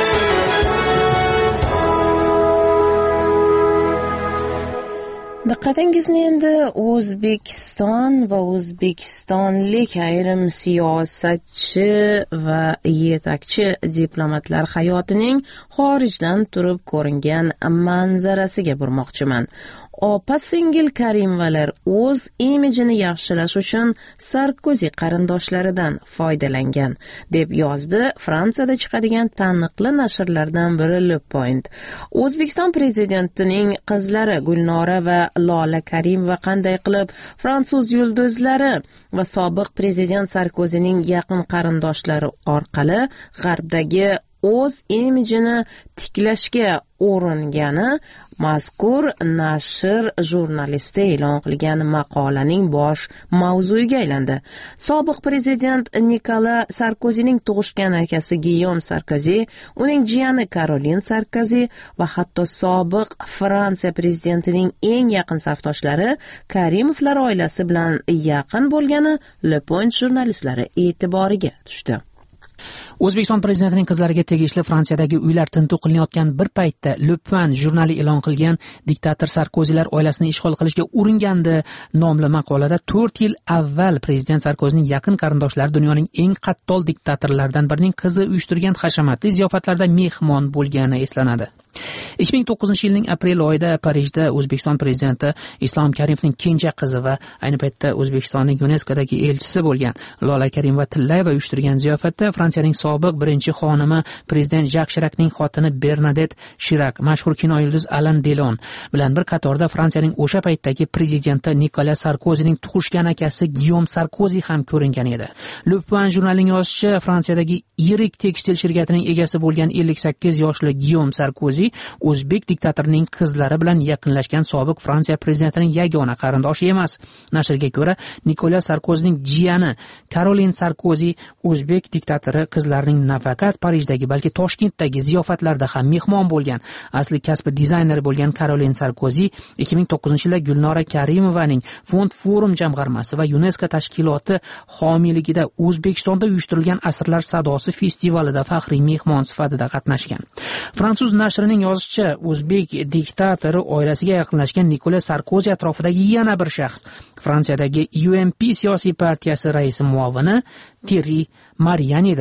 Diqqatingizni endi O'zbekiston va o'zbekistonlik ayrim siyosatchi va yetakchi diplomatlar hayotining xorijdan turib ko'ringan manzarasiga burmoqchiman. Opa-singil Karimovalar o'z imijini yaxshilash uchun Sarkozi qarindoshlaridan foydalangan, deb yozdi Fransiyada chiqadigan taniqli nashrlardan biri Le Point. O'zbekiston prezidentining qizlari Gulnora va Lola Karimova qanday qilib fransuz yulduzlari va sobiq prezident Sarkozining yaqin qarindoshlari orqali g'arbdagi o'z imijini tiklashga uringani mazkur nashr jurnalisti e'lon qilgan maqolaning bosh mavzuiga aylandi. Sobiq prezident Nikola Sarkozining tug'ishgan akasi Giyom Sarkozi, uning jiyani Karolin Sarkozi va hatto sobiq Fransiya prezidentining eng yaqin safdoshlari Karimovlar oilasi bilan yaqin bo'lgani Le Point jurnalistlari e'tiboriga tushdi. O'zbekiston prezidentining qizlariga tegishli Fransiyadagi uylar tintuv qilinayotgan bir paytda Le Point jurnali e'lon qilgan diktator Sarkozilar oilasini ishg'ol qilishga uringandi nomli maqolada to'rt yil avval prezident Sarkozining yaqin qarindoshlari dunyoning eng qattol diktatorlaridan birining qizi uyushtirgan hashamatli ziyofatlarda mehmon bo'lgani eslanadi. ikki ming to'qqizinchi yilning aprel oyida Parijda O'zbekiston prezidenti Islom Karimovning kenja qizi va ayni paytda O'zbekistonning YuNESKOdagi elchisi bo'lgan Lola Karimova Tillayeva uyushtirgan ziyofatda Fransiyaning sobiq birinchi xonimi prezident Jak Shirakning xotini Bernadette Shirak, mashhur kino yulduzi Alan Delon bilan bir qatorda Fransiyaning o'sha paytdagi prezidenti Nikola Sarkozining tug'ishgan akasi Giyom Sarkozi ham ko'ringan edi. Le Point jurnalining yozishicha, Fransiyadagi yirik tekstil shirkatining egasi bo'lgan ellik sakkiz yoshli Giyom Sarkozi o'zbek diktatorining qizlari bilan yaqinlashgan sobiq Fransiya prezidentining yagona qarindoshi emas. Nashrga ko'ra, Nikola Sarkozining jiyani Karolin Sarkozi o'zbek diktatori qizlarining nafaqat Parijdagi, balki Toshkentdagi ziyofatlarda ham mehmon bo'lgan. Asli kasbi dizayner bo'lgan Karolin Sarkozi ikki ming to'qqizinchi yilda Gulnora Karimovaning Fond Forum jamg'armasi va UNESCO tashkiloti homiyligida O'zbekistonda uyushtirilgan Asrlar sadosi festivalida faxriy mehmon sifatida qatnashgan. Fransuz nashrining yozishicha, o'zbek diktatori oilasiga yaqinlashgan Nikola Sarkozi atrofidagi yana bir shaxs Fransiyadagi U M P siyosiy partiyasi raisi muovini Thierry Marianidir.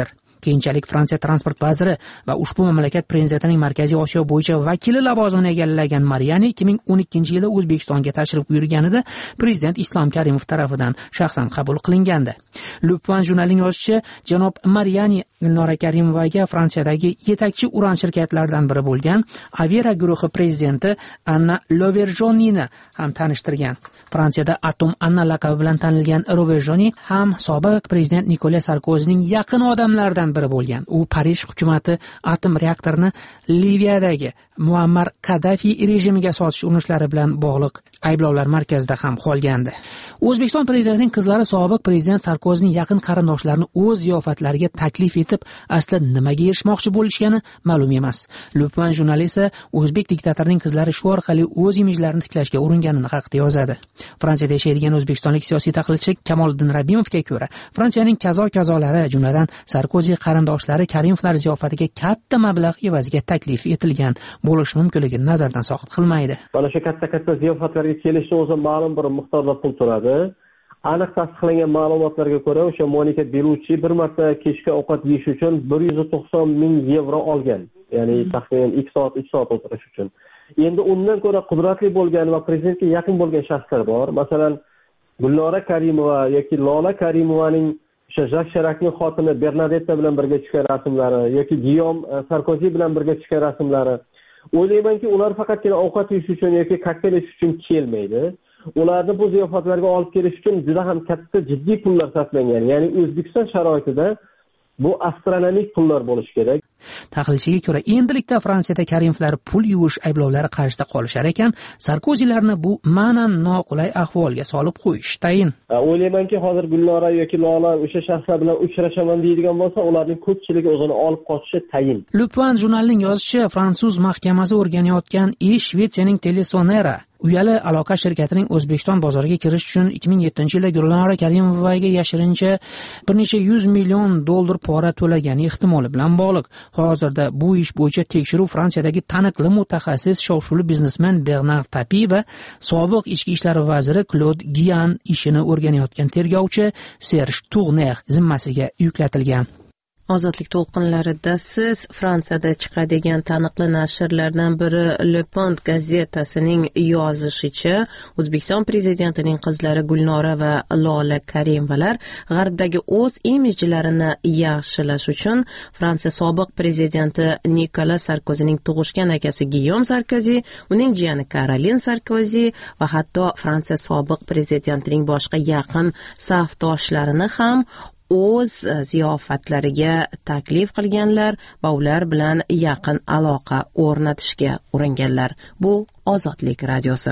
keyinchalik Fransiya transport vaziri va ushbu mamlakat prezidentining Markaziy Osiyo bo'yicha vakili lavozimini egallagan Mariani ikki ming o'n ikkinchi yilda O'zbekistonga tashrif buyurganida prezident Islom Karimov tomonidan shaxsan qabul qilingandi. Le Point jurnalining yozishicha, janob Mariani Gulnora Karimovaga Fransiyadagi yetakchi uran shirkatlaridan biri bo'lgan Avera guruhi prezidenti Anna Loverjonini ham tanishtirgan. Fransiyada Atom Anna laqabi bilan tanilgan Loverjoni ham sobiq prezident Nikolas Sarkozining yaqin odamlaridan biri bo'lgan. U Parij hukumati atom reaktorini Liviyadagi Muammar Kaddafi rejimiga sotish urinishlari bilan bog'liq ayblovlar markazida ham qolgandi. O'zbekiston prezidentining qizlari sobiq prezident Sarkozining yaqin qarindoshlarini o'z ziyofatlariga taklif etib, asli nimaga erishmoqchi bo'lishgani ma'lum emas. Le Point jurnalisti o'zbek diktatorining qizlari shu orqali o'z imijlarini tiklashga uringanini haqida yozadi. Fransiyada yashaydigan o'zbekistonlik siyosiy tahlilchi Kamoliddin Rabimovga ko'ra, Fransiyaning kazo-kazolari, jumladan Sarkozi qarindoshlari Karimovlar ziyofatiga katta mablag' evaziga taklif etilgan bo'lishi mumkinligini nazardan soqit qilmaydi. Mana shu katta-katta ziyofatlarga kelishni o'zi ma'lum bir miqdorda pul turadi. Aniq tasdiqlangan ma'lumotlarga ko'ra, o'sha Monika Beluchi bir marta kechki ovqat yeyish uchun bir yuz to'qson ming yevro olgan. Ya'ni taxminan ikki soat, uch soat o'tirish uchun. Endi undan ko'ra qudratli bo'lgan va prezidentga yaqin bo'lgan shaxslar bor. Masalan, Gulnora Karimova yoki Lola Karimovaning o'sha Jak Shirakning xotini Bernadetta bilan birga chiqqan rasmlari yoki Giyom Sarkozi bilan birga chiqqan rasmlari. O'ylaymanki, ular faqatgina ovqat yeyish uchun yoki kokteyl ichish uchun kelmaydi. Ularni bu ziyofatlarga olib kelish uchun juda ham katta jiddiy pullar sarflangan. Ya'ni O'zbekiston sharoitida bu astronomik pullar bo'lishi kerak. Tahlilchiga ko'ra, endilikda Fransiyada Karimovlar pul yuvish ayblovlari qarshida qolishar ekan, Sarkozilarni bu ma'nan noqulay ahvolga solib qo'yish tayin. O'ylaymanki, hozir Gulnora yoki Lola o'sha shaxslar bilan uchrashaman deydigan bo'lsa, ularning ko'pchiligi o'zini olib qochishi tayin. Le Point jurnalining yozishicha, fransuz mahkamasi o'rganayotgan ish Shvetsiyaning Telesonera uyali aloqa shirkatining O'zbekiston bozoriga kirish uchun ikki ming yettinchi yilda Gulnora Karimovaga yashirincha bir necha yuz million dollar pora to'lagani ehtimoli bilan bog'liq. Hozirda bu ish bo'yicha tekshiruv Fransiyadagi taniqli mutaxassis shov-shuvli biznesmen Bernard Tapie va sobiq ichki ishlar vaziri Claude Guyan ishini o'rganayotgan tergovchi Serge Tourner zimmasiga yuklatilgan. Ozodlik to'lqinlarida siz Fransiyada chiqadigan taniqli nashrlardan biri Le Point gazetasining yozishicha, O'zbekiston prezidentining qizlari Gulnora va Lola Karimovalar g'arbdagi o'z imijlarini yaxshilash uchun Fransiya sobiq prezidenti Nikolas Sarkozining tug'ishgan akasi Giyom Sarkozi, uning jiyani Karolin Sarkozi va hatto Fransiya sobiq prezidentining boshqa yaqin safdoshlarini ham o'z ziyofatlariga taklif qilganlar va ular bilan yaqin aloqa o'rnatishga uringanlar. Bu Ozodlik radiosi.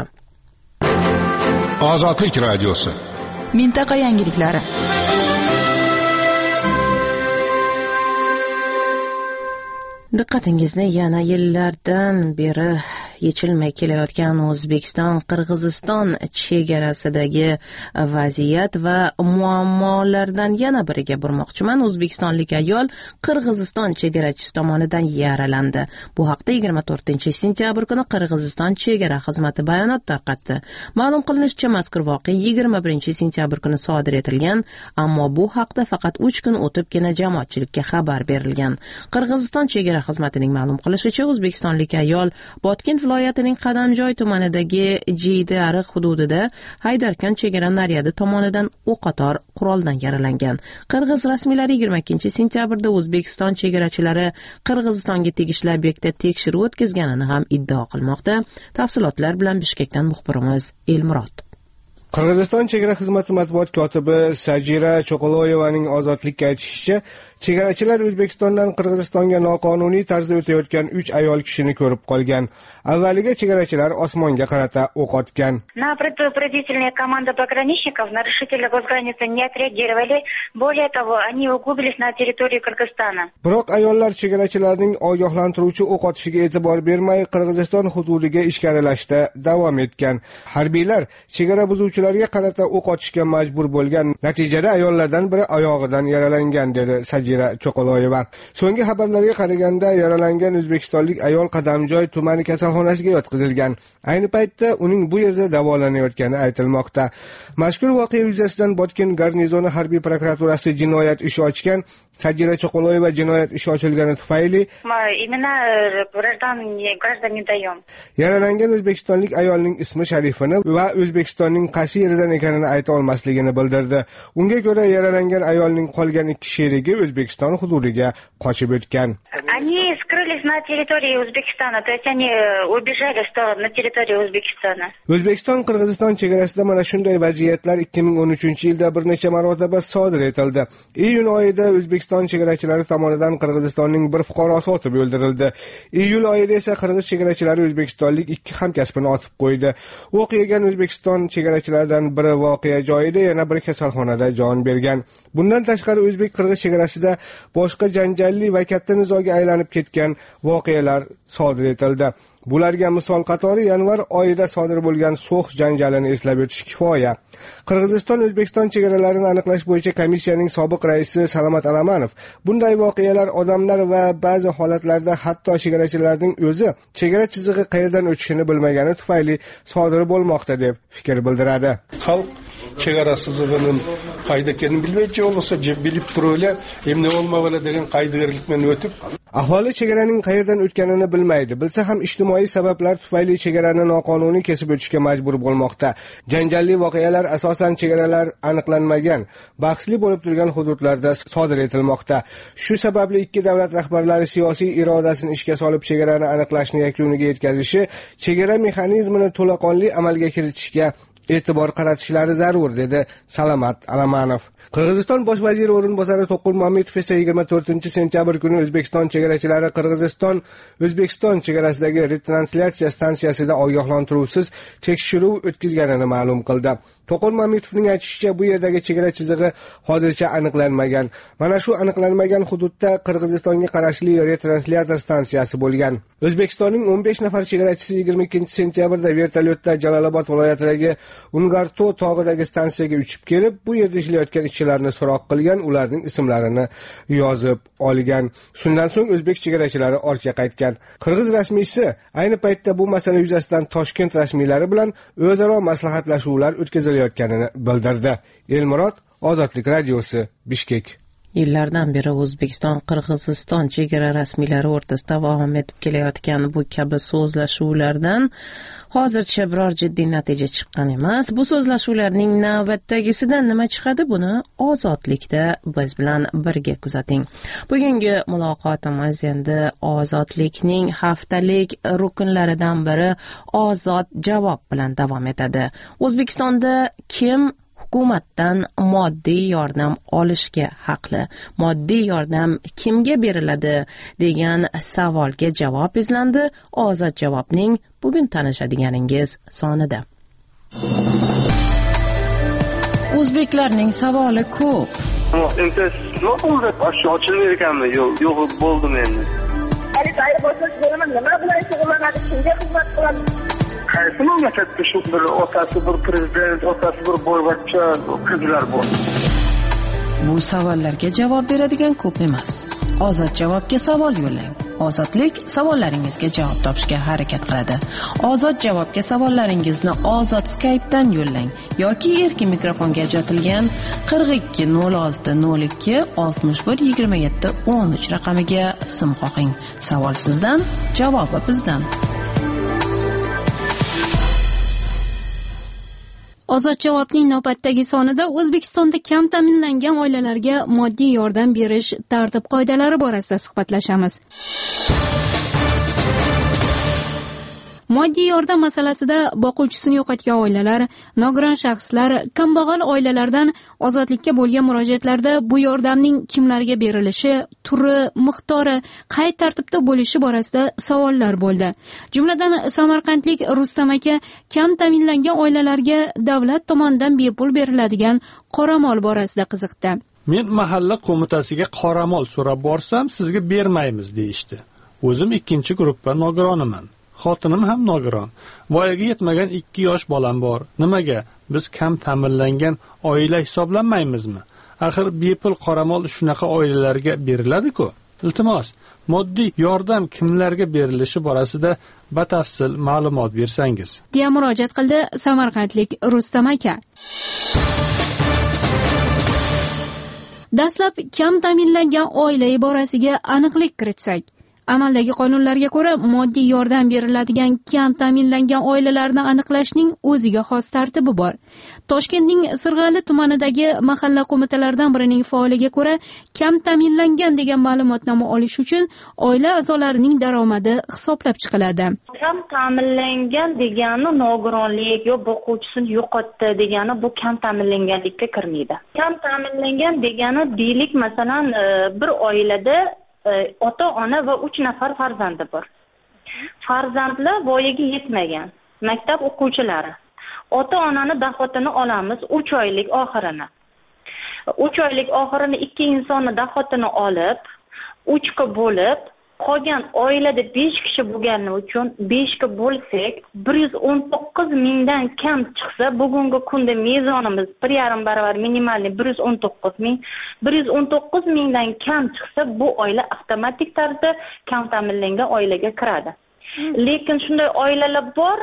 Ozodlik radiosi. Mintaqa yangiliklari. Diqqatingizni yana yillardan beri yechilmay kelayotgan O'zbekiston-Qirg'iziston chegarasidagi vaziyat va muammolardan yana biriga burmoqchiman. O'zbekistonlik ayol Qirg'iziston chegarachisi tomonidan yaralandi. Bu haqda yigirma to'rtinchi sentyabr kuni Qirg'iziston chegara xizmati bayonot tarqatdi. Ma'lum qilinishicha, mazkur voqea yigirma birinchi sentyabr kuni sodir etilgan, ammo bu haqda faqat uch kun o'tibgina jamoatchilikka xabar berilgan. Qirg'iziston chegara xizmatining ma'lum qilishicha, o'zbekistonlik ayol Botken viloyatining Qadamjoy tumanidagi Jiydi ariq hududida Haydarkan chegara naryadi tomonidan o'qotar quroldan yaralangan. Qirg'iz rasmiylari yigirma ikkinchi sentyabrda O'zbekiston chegarachilari Qirg'izistonga tegishli obyektda tekshiruv o'tkazganini ham iddao qilmoqda. Tafsilotlar bilan Bishkekdan muxbirimiz Elmurod. Qirg'iziston chegara xizmati matbuot kotibi Sajira Cho'qoloyevaning Ozodlikka aytishicha, chegarachilar O'zbekistondan Qirg'izistonga noqonuniy tarzda o'tayotgan uch ayol kishini ko'rib qolgan. Avvaliga chegarachilar osmonga qarata o'q otgan. На предупредительные команды пограничников нарушители госграницы не отреагировали. Более того, они углубились на территорию Кыргызстана. Biroq ayollar chegarachilarning ogohlantiruvchi o'q otishiga e'tibor bermay, Qirg'iziston hududiga ichkarilashda davom etgan. Harbiylar chegara buzuvchilarga qarata o'q otishga majbur bo'lgan. Natijada ayollardan biri oyog'idan yaralangan, dedi Sajira Cho'qoloyeva. So'nggi xabarlarga qaraganda, yaralangan o'zbekistonlik ayol Qadamjoy tumani kasalxonasiga yotqizilgan. Ayni paytda uning bu yerda davolanayotgani aytilmoqda. Mazkur voqea yuzasidan Botken garnizoni harbiy prokuraturasi jinoyat ishi ochgan. Sajjira Cho'qoloyeva jinoyat ishi ochilgani tufayli имена граждан граждан не даем. Yaralangan o'zbekistonlik ayolning ismi sharifini va O'zbekistonning qaysi yeridan ekanini ayta olmasligini bildirdi. Unga ko'ra yaralangan ayolning qolgan ikki sherigi O'zbekiston hududiga qochib o'tgan. Они скрылись на территории Узбекистана, то есть они убежали в сторону на территорию Узбекистана. O'zbekiston Qirg'iziston chegarasida mana shunday vaziyatlar ikki ming o'n uchinchi yilda bir necha marotaba sodir etildi. Iyun oyida O'zbekiston chegarachilari tomonidan Qirg'izistonning bir fuqarosi otib o'ldirildi. Iyul oyida esa qirg'iz chegarachilari o'zbekistonlik ikki hamkasbini otib qo'ydi. O'q yegan O'zbekiston chegarachilaridan biri voqea joyida, yana biri kasalxonada jon bergan. Bundan tashqari o'zbek-qirg'iz chegarasida boshqa janjalli va katta nizoga aylanib ketgan voqealar sodir etildi. Bularga misol qatori yanvar oyida sodir bo'lgan So'x janjalini eslab o'tish kifoya. Qirg'iziston O'zbekiston chegaralarini aniqlash bo'yicha komissiyaning sobiq raisi Salamat Alamanov bunday voqealar odamlar va ba'zi holatlarda hatto chegarachilarning o'zi chegara chizig'i qayerdan o'tishini bilmagani tufayli sodir bo'lmoqda deb fikr bildiradi. Xalq chegara chizig'ining qayda ekanini bilmaydi, bo'lmasa bilib turib, endi olmavali degan qoidalarlikdan o'tib aholi chegaraning qayerdan o'tganini bilmaydi. Bilsa ham ijtimoiy sabablar tufayli chegarani noqonuniy kesib o'tishga majbur bo'lmoqda. Janjalli voqealar asosan chegaralar aniqlanmagan, bahsli bo'lib turgan hududlarda sodir etilmoqda. Shu sababli ikki davlat rahbarlari siyosiy irodasini ishga solib chegarani aniqlashni yakuniga yetkazishi, chegara mexanizmini to'laqonli amalga kiritishga e'tibor qaratishlari zarur, dedi Salamat Alamanov. Qirg'iziston bosh vaziri o'rinbosari To'qul Mametov esa yigirma to'rtinchi sentyabr kuni O'zbekiston chegarachilari Qirg'iziston O'zbekiston chegarasidagi retranslyatsiya stansiyasida ogohlantiruvsiz tekshiruv o'tkazganini ma'lum qildi. To'qul Mametovning aytishicha, bu yerdagi chegara chizig'i hozircha aniqlanmagan. Mana shu aniqlanmagan hududda Qirg'izistonga qarashli retransliator stansiyasi bo'lgan. O'zbekistonning o'n besh nafar chegarachisi yigirma ikkinchi sentyabrda vertolyotda Jalolobod viloyatidagi Ungarto tog'idagi stansiyaga uchib kelib, bu yerda ishlayotgan ishchilarni so'roq qilgan, ularning ismlarini yozib olgan. Shundan so'ng o'zbek chegarachilari ortga qaytgan. Qirg'iz rasmiysi ayni paytda bu masala yuzasidan Toshkent rasmiylari bilan o'zaro maslahatlashuvlar o'tkazilayotganini bildirdi. Elmurod, Ozodlik radiosi, Bishkek. Yillardan beri O'zbekiston Qirg'iziston chegara rasmiylari o'rtasida davom etib kelayotgan bu kabi so'zlashuvlardan hozircha biror jiddiy natija chiqqan emas. Bu so'zlashuvlarning navbatdagisidan nima chiqadi, buni Ozodlikda biz bilan birga kuzating. Bugungi muloqotimiz endi Ozodlikning haftalik rukunlaridan biri Ozod javob bilan davom etadi. O'zbekistonda kim hukumatdan moddiy yordam olishga haqli? Moddiy yordam kimga beriladi degan savolga javob izlandi. Ozod javobning bugun tanishadiganingiz sonida. O'zbeklarning savoli ko'p. Endi nima bo'ldi? Ochilmaydi ekanmi? Yo'q, yo'q bo'ldim endi. Hali tayyor bo'lsangiz bo'laman, nima bilan shug'ullanadi, kimga xizmat qiladi? Qaysi mamlakatda shu bir otasi bir prezident, otasi bir boyvachcha qizlar bor? Bu savollarga javob beradigan ko'p emas. Ozod javobga savol yo'llang. Ozodlik savollaringizga javob topishga harakat qiladi. Ozod javobga savollaringizni Ozod Skype'dan yo'llang yoki erkin mikrofonga ajratilgan qirq ikki nol olti nol ikki oltmish bir yigirma yetti o'n uch raqamiga sim qo'ying. Savol sizdan, javobi bizdan. Ozod javobning navbatdagi sonida O'zbekistonda kam ta'minlangan oilalarga moddiy yordam berish tartib-qoidalari borasida suhbatlashamiz. Moddiy yordam masalasida boquvchisini yo'qotgan oilalar, nogiron shaxslar, kambag'al oilalardan Ozodlikka bo'lgan murojaatlarda bu yordamning kimlarga berilishi, turi, miqdori, qay tartibda bo'lishi borasida savollar bo'ldi. Jumladan samarqandlik Rustam aka kam ta'minlangan oilalarga davlat tomonidan bepul beriladigan qoramol borasida qiziqdi. Men mahalla qo'mitasiga qoramol so'rab borsam, sizga bermaymiz deyishdi. O'zim ikkinchi guruhda nogironiman. Xotinim ham nogiron. Voyaga yetmagan ikki yosh bolam bor. Nimaga biz kam ta'minlangan oila hisoblanmaymizmi? Axir bepul qoramol shunaqa oilalarga beriladi-ku. Iltimos, moddiy yordam kimlarga berilishi borasida batafsil ma'lumot bersangiz. deya murojaat qildi Samarqandlik Rustam aka. Dastlab kam ta'minlangan oila iborasiga aniqlik kiritsak, amaldagi qonunlarga ko'ra moddiy yordam beriladigan kam ta'minlangan oilalarni aniqlashning o'ziga xos tartibi bor. Toshkentning Sirg'ali tumanidagi mahalla qo'mitalaridan birining faoliga ko'ra, kam ta'minlangan degan ma'lumotnoma olish uchun oila a'zolarining daromadi hisoblab chiqiladi. Kam ta'minlangan degani nogironlik yo boquvchisini yo'qotdi degani bu kam ta'minlanganlikka kirmaydi. Kam ta'minlangan degani deylik, masalan, bir oilada ota ona va uch nafar farzandi bor. Farzandlar voyaga yetmagan maktab o'quvchilari. Ota onani dohodini olamiz uch oylik oxirini. uch oylik oxirini ikki insonni dohodini olib, uch ga bo'lib, qolgan oilada besh kishi bo'lgani uchun besh ga bo'lsak, bir yuz o'n to'qqiz mingdan kam chiqsa, bugungi kunda mezonimiz bir yarim baravar minimalniy bir yuz o'n to'qqiz ming, bir yuz o'n to'qqiz mingdan kam chiqsa, bu oila avtomatik tarzda kam ta'minlangan oilaga kiradi. Lekin shunday oilalar bor,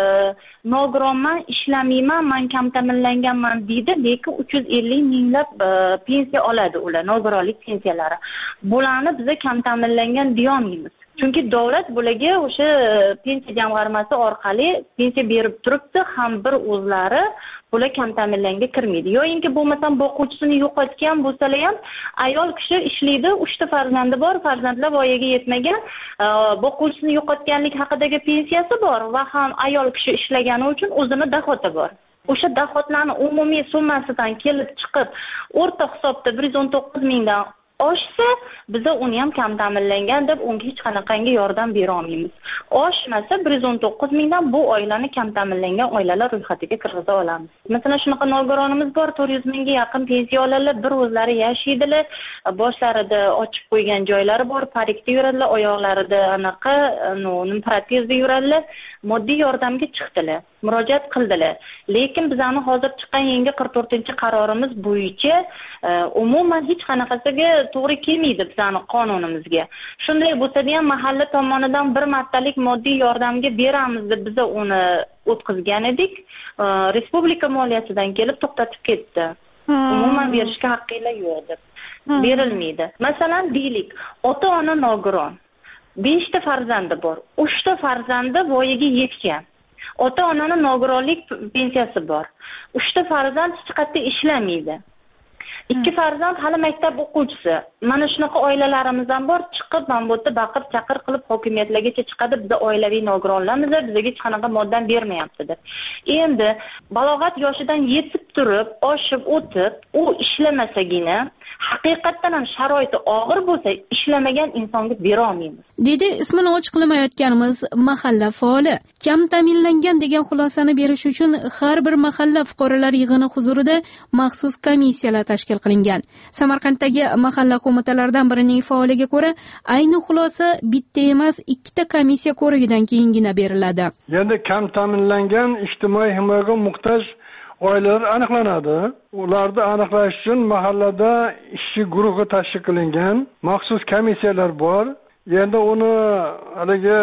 nogironman, ishlamayman, men kam ta'minlanganman deydi, lekin uch yuz ellik minglab pensiya oladi ular, nogironlik pensiyalari. Bularni biz kam ta'minlangan deya olmaymiz. Chunki davlat bularga o'sha pensiya jamg'armasi orqali pensiya berib turibdi, ham bir o'zlari bular kam ta'minlangan kirmaydi. Yo'inki bo'lmasam boquvchisini yo'qotgan bo'lsalar ham ayol kishi ishlaydi, uchta farzandi bor, farzandlar voyaga yetmagan, boquvchisini yo'qotganlik haqidagi pensiyasi bor va ham ayol kishi ishlagani uchun o'zini dohodi bor. O'sha dohodlarning umumiy summasidan kelib chiqib, o'rta hisobda bir yuz o'n to'qqiz mingdan oshsa, biz uni ham kam ta'minlangan deb unga hech qanaqangi yordam bera olmaymiz. Oshmasa bir yuz o'n to'qqiz mingdan bu oilani kam ta'minlangan oilalar ro'yxatiga kirgiza olamiz. Masalan, shunaqa nogironimiz bor, to'rt yuz mingga yaqin pensiya oladilar, bir o'zlari yashaydilar, boshlarida ochib qo'ygan joylari bor, parikda yuradilar, oyoqlarida anaqa, nim protezda yuradilar. Moddiy yordamga chiqdilar, murojaat qildilar. Lekin bizning hozir chiqqan yangi qirq to'rtinchi qarorimiz bo'yicha umuman hech qanaqasiga to'g'ri kelmaydi bizning qonunimizga. Shunday bo'lsa-da ham mahalla tomonidan bir martalik moddiy yordamga beramiz deb biz uni o'tkazgan edik. Respublika moliyasidan kelib to'xtatib ketdi. Umuman berishga haqqinglar yo'q deb. Berilmaydi. Masalan, deylik, ota-ona nogiron. beshta farzandi bor. uchta farzandi voyaga yetgan. Ota-onaning nogironlik pensiyasi bor. uchta farzand hech qayerda ishlamaydi. Ikki farzand hali maktab o'quvchisi. Mana shunaqa oilalarimiz ham bor, chiqib mana bu yerda baqir chaqir qilib hokimiyatlargacha chiqadi, biz oilaviy nogironlarmiz, bizga hech qanaqa moddan bermayapti deb. Endi balog'at yoshidan yetib turib, oshib o'tib, u ishlamasagina haqiqatdan ham sharoiti og'ir bo'lsa, ishlamagan insonga bera olmaymiz. Dedi ismini ochiqlamayotganimiz mahalla faoli. Kam ta'minlangan degan xulosani berish uchun har bir mahalla fuqarolar yig'ini huzurida maxsus komissiyalar tashkil qilingan. Samarqanddagi mahalla qo'mitalaridan birining faoliga ko'ra, ayni xulosa bitta emas, ikkita komissiya ko'rigidan keyingina beriladi. Endi kam ta'minlangan ijtimoiy himoyaga muhtoj oilalar aniqlanadi. Ularni aniqlash uchun mahallada ishchi guruhi tashkil qilingan, maxsus komissiyalar bor. Endi uni haligi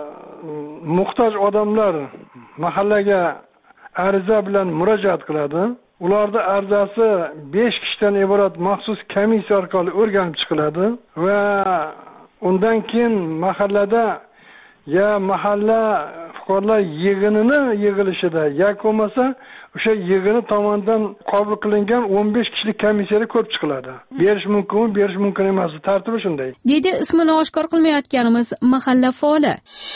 muhtoj odamlar mahallaga ariza bilan murojaat qiladi. Ularda arizasi besh kishidan iborat maxsus komissiya orqali o'rganib chiqiladi va undan keyin mahallada ya mahalla fuqarolar yig'inini yig'ilishida yoki bo'lmasa o'sha yig'ini tomonidan qabul qilingan o'n besh kishilik komissiyada ko'rib chiqiladi. Berish mumkinmi, berish mumkin emas, tartibi shunday. Dedi ismini oshkor qilmayotganimiz mahalla faoli.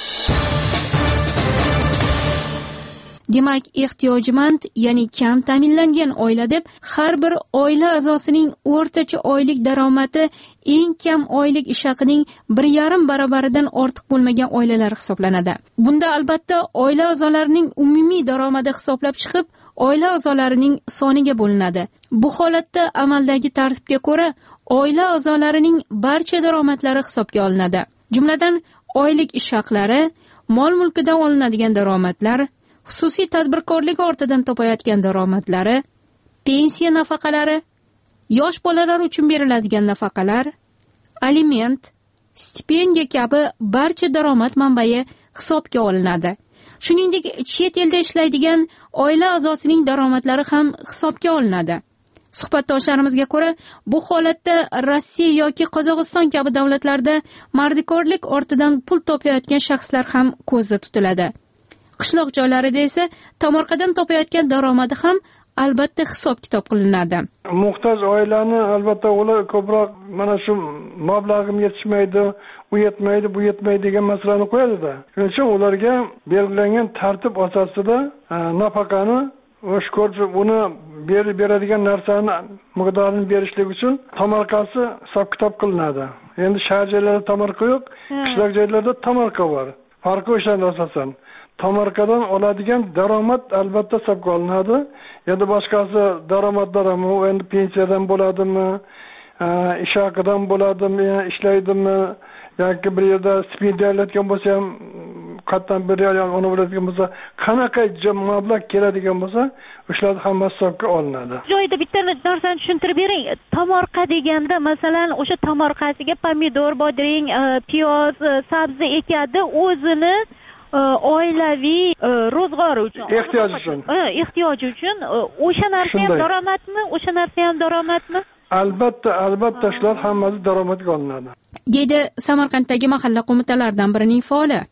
Demak, ehtiyojmand, ya'ni kam ta'minlangan oila deb har bir oila a'zosining o'rtacha oylik daromadi eng kam oylik ish haqining bir yarim baravaridan ortiq bo'lmagan oilalar hisoblanadi. Bunda albatta oila a'zolarining umumiy daromadi hisoblab chiqib, oila a'zolarining soniga bo'linadi. Bu holatda amaldagi tartibga ko'ra oila a'zolarining barcha daromadlari hisobga olinadi. Jumladan, oylik ish haqlari, mol-mulkidan olinadigan daromadlar, xususiy tadbirkorlik ortidan topayotgan daromadlari, pensiya nafaqalari, yosh bolalar uchun beriladigan nafaqalar, aliment, stipendiya kabi barcha daromad manbai hisobga olinadi. Shuningdek, chet elda ishlaydigan oila a'zosining daromadlari ham hisobga olinadi. Suhbatdoshlarimizga ko'ra, bu holatda Rossiya yoki Qozog'iston kabi davlatlarda mardikorlik ortidan pul topayotgan shaxslar ham ko'zda tutiladi. Qishloq joylarida esa tomorqadan topayotgan daromadi ham albatta hisob-kitob qilinadi. Muhtoj oilani albatta ular ko'proq mana shu mablag'im yetishmaydi, u yetmaydi, bu yetmaydi degan masalani qo'yadi-da. Shuning uchun ularga belgilangan tartib asosida nafaqani o'sha ko'rib uni berib beradigan narsani miqdorini berishlik uchun tomorqasi hisob-kitob qilinadi. Endi shahar joylarida tomorqa yo'q, qishloq joylarda tomorqa bor. Farqi o'shanda asosan. Tomorqadan oladigan daromad albatta hisobga olinadi. Endi boshqasi daromadlarmi, endi pensiyadan bo'ladimi, ish haqidan bo'ladimi, ishlaydimi, yoki bir yerda stipendiya olayotgan bo'lsa ham qatdan bir yer ona bo'ladigan bo'lsa, qanaqa mablag' keladigan bo'lsa, o'shalar hammasi hisobga olinadi. Joyda bitta narsani tushuntirib bering. Tomorqa deganda, masalan, o'sha tomorqasiga pomidor, bodring, piyoz, sabzi ekadi, o'zini oilaviy ro'zg'ori uchun, ehtiyoj uchun. Ehtiyoj uchun o'sha narsa ham daromadmi? O'sha narsa ham daromadmi? Albatta, albatta shular hammasi daromadga olinadi. Dedi Samarqanddagi mahalla qo'mitalaridan birining faoli.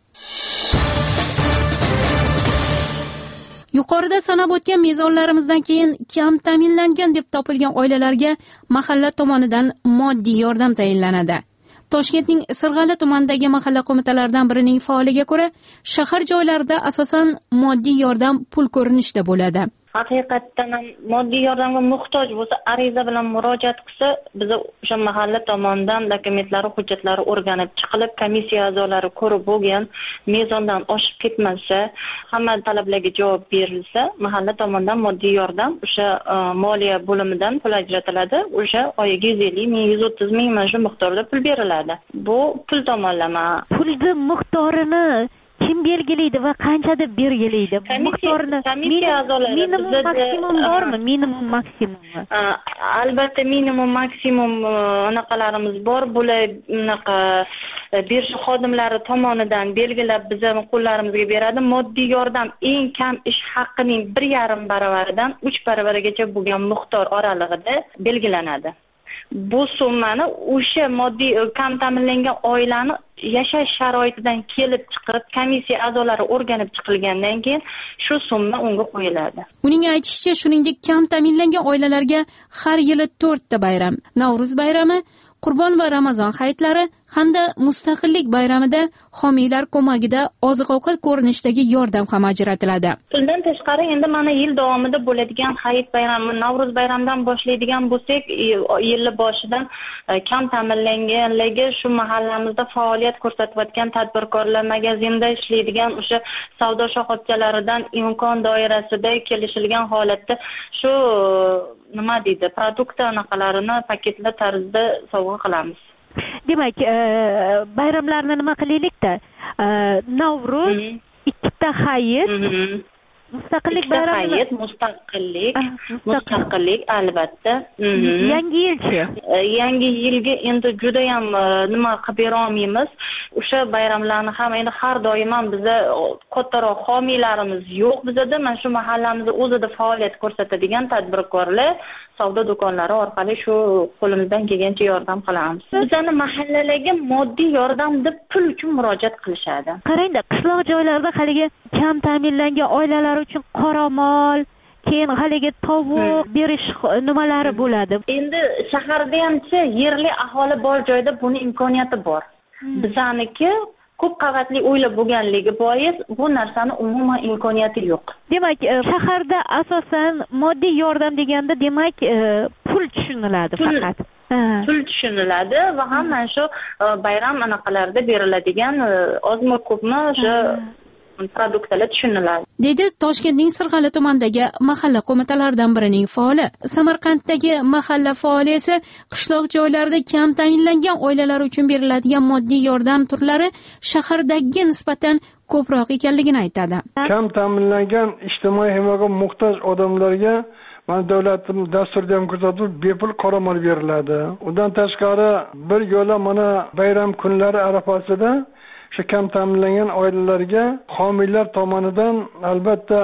Yuqorida sanab o'tgan mezonlarimizdan keyin kam ta'minlangan deb topilgan oilalarga mahalla tomonidan moddiy yordam tayinlanadi. Toshkentning Sirg'ali tumanidagi mahalla qo'mitalaridan birining faoliga ko'ra, shahar joylarida asosan moddiy yordam pul ko'rinishida bo'ladi. Haqiqatdan ham moddiy yordamga muhtoj bo'lsa, ariza bilan murojaat qilsa, biz o'sha mahalla tomonidan dokumentlari, hujjatlari o'rganib chiqilib, komissiya a'zolari ko'rib bo'lgan, mezondan oshib ketmasa, hamma talablarga javob berilsa, mahalla tomonidan moddiy yordam o'sha moliya bo'limidan pul ajratiladi. O'sha oyiga yuz ellik ming, yuz o'ttiz ming mana shu miqdorda pul beriladi. Bu pul tomonlama. Pulni miqdorini kim belgilaydi va qancha deb belgilaydi? Miqdorini komissiya a'zolari minimum maksimum bormi? Minimum maksimummi? Albatta minimum maksimum anaqalarimiz bor. Bular unaqa birish xodimlari tomonidan belgilab bizning qo'llarimizga beradi. Moddiy yordam eng kam ish haqining bir yarim baravaridan uch baravarigacha bo'lgan miqdor oralig'ida belgilanadi. Bu summani o'sha moddiy kam ta'minlangan oilani yashash sharoitidan kelib chiqib, komissiya a'zolari o'rganib chiqilgandan keyin shu summa unga qo'yiladi. Uning aytishicha, shuningdek kam ta'minlangan oilalarga har yili to'rtta bayram, Navro'z bayrami, Qurbon va Ramazon hayitlari hamda Mustaqillik bayramida homiylar ko'magida oziq-ovqat ko'rinishidagi yordam ham ajratiladi. Bundan tashqari endi mana yil davomida bo'ladigan hayit bayrami, Navro'z bayramidan boshlaydigan bo'lsak, yil boshidan kam ta'minlanganlarga shu mahallamizda faoliyat ko'rsatayotgan tadbirkorlar, magazinda ishlaydigan o'sha savdo shoxobchalaridan imkon doirasida kelishilgan holatda shu nima deydi, produkt anaqalarini paketlar tarzida sovg'a qilamiz. Demak, bayramlarni nima qilaylik-da? Navro'z, ikkita hayit, Mustaqillik bayrami, hayit, mustaqillik, mustaqillik albatta. Yangi yilchi. Yangi yilga endi juda ham nima qilib bera olmaymiz. O'sha bayramlarni ham endi har doim ham biza kattaroq homiylarimiz yo'q bizada. Mana shu mahallamizda o'zida faoliyat ko'rsatadigan tadbirkorlar savdo do'konlari orqali shu qo'limizdan kelgancha yordam qilamiz. Bizani mahallalarga moddiy yordam deb pul uchun murojaat qilishadi. Qarangda, qishloq joylarda haligi kam ta'minlangan oilalar uchun qoramol, keyin haligi tovuq berish nimalari bo'ladi. Endi shaharda hamcha yerli aholi bor joyda buni imkoniyati bor. Bizaniki ko'p qavatli uylar bo'lganligi bois bu narsani umuman imkoniyati yo'q. Demak, shaharda asosan moddiy yordam deganda, demak, pul tushuniladi faqat. Pul tushuniladi va ham mana shu bayram anaqalarida beriladigan ozmi ko'pmi o'sha produktlar tushuniladi. Dedi Toshkentning Sirg'ali tumanidagi mahalla qo'mitalaridan birining faoli. Samarqanddagi mahalla faoli esa qishloq joylarida kam ta'minlangan oilalar uchun beriladigan moddiy yordam turlari shahardagiga nisbatan ko'proq ekanligini aytadi. Kam ta'minlangan ijtimoiy himoyaga muhtoj odamlarga mana davlatim dasturda ham ko'rsatib bepul qoramol beriladi. Undan tashqari bir yo'la mana bayram kunlari arafasida shu kam ta'minlangan oilalarga homiylar tomonidan albatta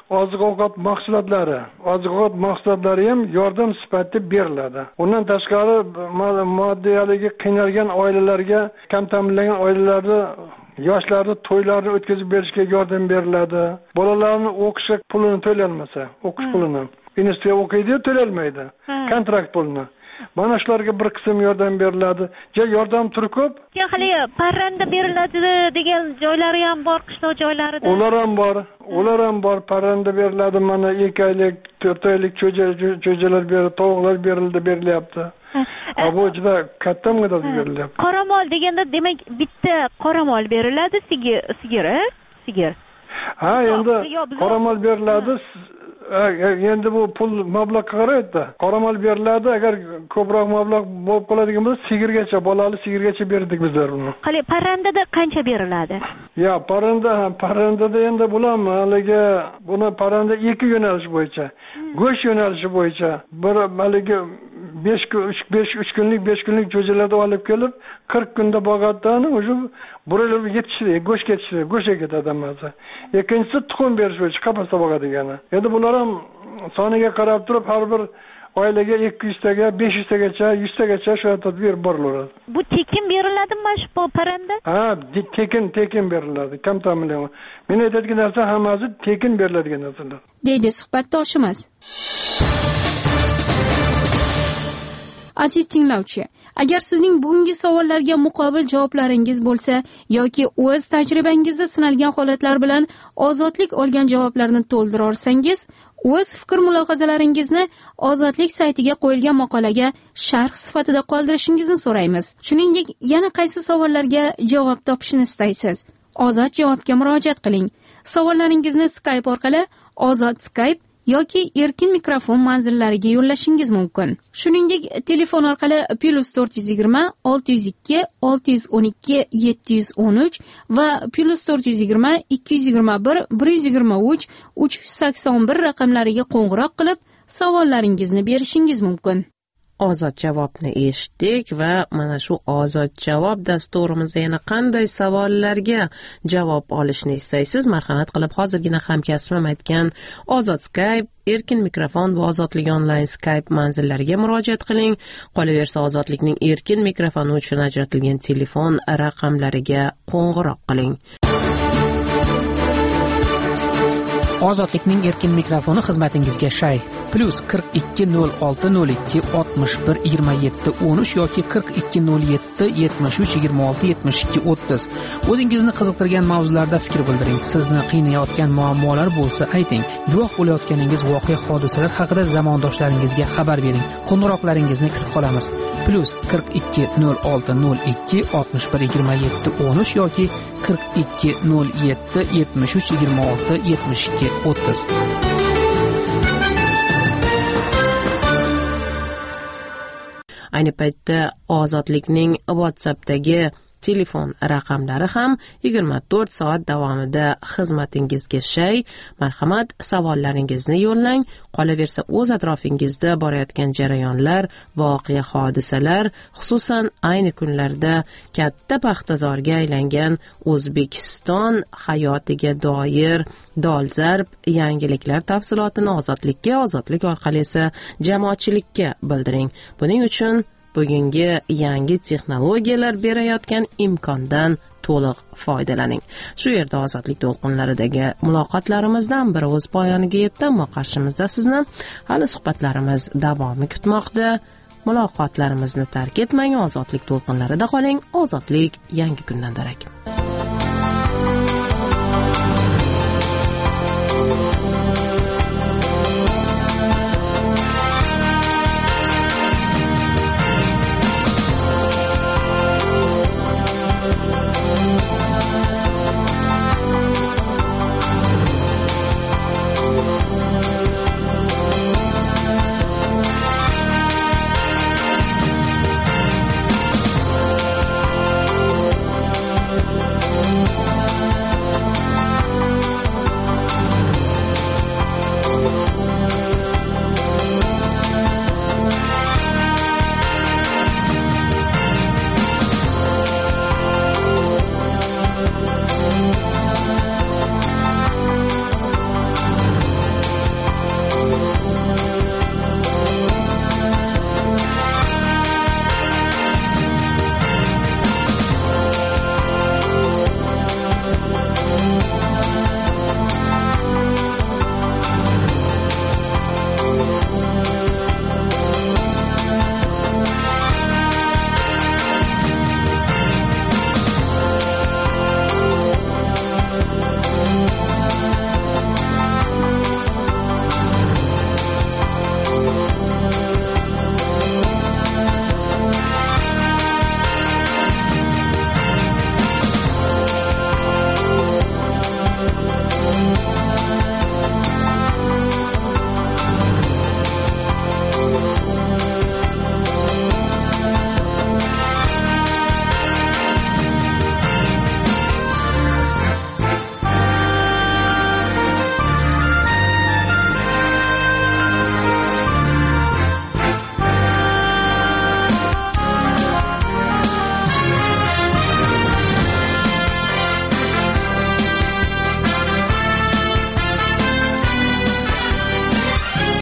oziq ovqat mahsulotlari oziq ovqat mahsulotlari ham yordam sifatida beriladi. Undan tashqari moddiyaligi qiynalgan oilalarga, kam ta'minlangan oilalarda yoshlarni to'ylarni o'tkazib berishga yordam beriladi. Bolalarni o'qishga pulini to'lanmasa, o'qish pulini institutga o'qiydi, to'lanmaydi. Kontrakt pulini. Mana shularga bir qism yordam beriladi. Ja yordam turi ko'p. Hali parranda beriladi degan joylari ham bor, qishloq joylarida. Ular ham bor. Ular ham bor. Parranda beriladi. Mana ikki oylik, to'rt oylik cho'jalar berildi, tovuqlar berildi, berilyapti. Ha, bu juda katta miqdorda berilyapti. Qoramol deganda demak bitta qoramol beriladi, sigir, sigir, sigir. Ha, endi qoramol beriladi. Endi bu pul mablag'ga qaraydi. Qoramol beriladi, agar ko'proq mablag' bo'lib qoladigan bo'lsa, sigirgacha, bolali sigirgacha berdik bizlar uni. Qani parrandada qancha beriladi? Ya, parranda, parrandada endi bularmi, haligi buni parranda ikki yo'nalish bo'yicha, go'sht yo'nalishi bo'yicha, bir haligi besh uch kunlik, besh kunlik jo'jalarda olib kelib, qirq kunda boqadidan, o'sha burilib yetishdi, go'shtga yetishdi, go'shtga ketadi hammasi. Ikkinchisi tuxum berish bo'yicha qafasda boqadigani. Endi bular ham soniga qarab turib, har bir oilaga ikki yuz taga, besh yuz tagacha, yuz tagacha shu yerda berib boriladi. Bu tekin beriladimi shu parranda? Ha, tekin, tekin beriladi. Kam ta'minlangan. Men aytadigan narsa hammasi tekin beriladigan narsalar. Deydi suhbatdoshimiz. Aziz tinglovchi, agar sizning bugungi savollarga muqobil javoblaringiz bo'lsa yoki o'z tajribangizda sinalgan holatlar bilan ozodlik olgan javoblarni to'ldira olsangiz, o'z fikr mulohazalaringizni Ozodlik saytiga qo'yilgan maqolaga sharh sifatida qoldirishingizni so'raymiz. Shuningdek, yana qaysi savollarga javob topishni istaysiz? Ozod javobga murojaat qiling. Savollaringizni Skype orqali Ozod Skype yoki erkin mikrofon manzillariga yo'llashingiz mumkin. Shuningdek, telefon orqali plus to'rt yuz yigirma olti yuz ikki olti yuz o'n ikki yetti yuz o'n uch va plus to'rt yuz yigirma ikki yuz yigirma bir bir yuz yigirma uch uch yuz sakson bir raqamlariga qo'ng'iroq qilib savollaringizni berishingiz mumkin. Ozod javobni eshitdik va mana shu Ozod javob dasturimizda yana qanday savollarga javob olishni istaysiz? Marhamat qilib hozirgina hamkasbim aytgan Ozod Skype, erkin mikrofon va Ozodlik onlayn Skype manzillariga murojaat qiling. Qolaversa Ozodlikning erkin mikrofoni uchun ajratilgan telefon raqamlariga qo'ng'iroq qiling. Ozodlikning erkin mikrofoni xizmatingizga shay plus qirq ikki nol olti nol ikki oltmish bir yigirma yetti o'n uch yoki qirq ikki nol yetti yetmish uch yigirma olti yetmish ikki o'ttiz. O'zingizni qiziqtirgan mavzularda fikr bildiring. Sizni qiynayotgan muammolar bo'lsa ayting. Guvoh bo'layotganingiz voqea hodisalar haqida zamondoshlaringizga xabar bering. Qo'ng'iroqlaringizni kutib qolamiz. Plus qirq ikki nol olti nol ikki oltmish bir yigirma yetti o'n uch yoki qirq ikki nol yetti yetmish uch yigirma olti yetmish ikki o'ttiz. Ayni paytda Ozodlikning WhatsAppdagi telefon raqamlari ham yigirma to'rt soat davomida xizmatingizga shay. Marhamat, savollaringizni yo'llang. Qolaversa o'z atrofingizda borayotgan jarayonlar, voqea hodisalar, xususan ayni kunlarda katta paxtazorga aylangan O'zbekiston hayotiga doir dolzarb yangiliklar tafsilotini Ozodlikka, Ozodlik orqali esa jamoatchilikka bildiring. Buning uchun bugungi yangi texnologiyalar berayotgan imkondan to'liq foydalaning. Shu yerda Ozodlik to'lqinlaridagi muloqotlarimizdan biri o'z poyoniga yetdi, ammo qarshimizda sizni hali suhbatlarimiz davomi kutmoqda. Muloqotlarimizni tark etmang, Ozodlik to'lqinlarida qoling. Ozodlik yangi kundan darak.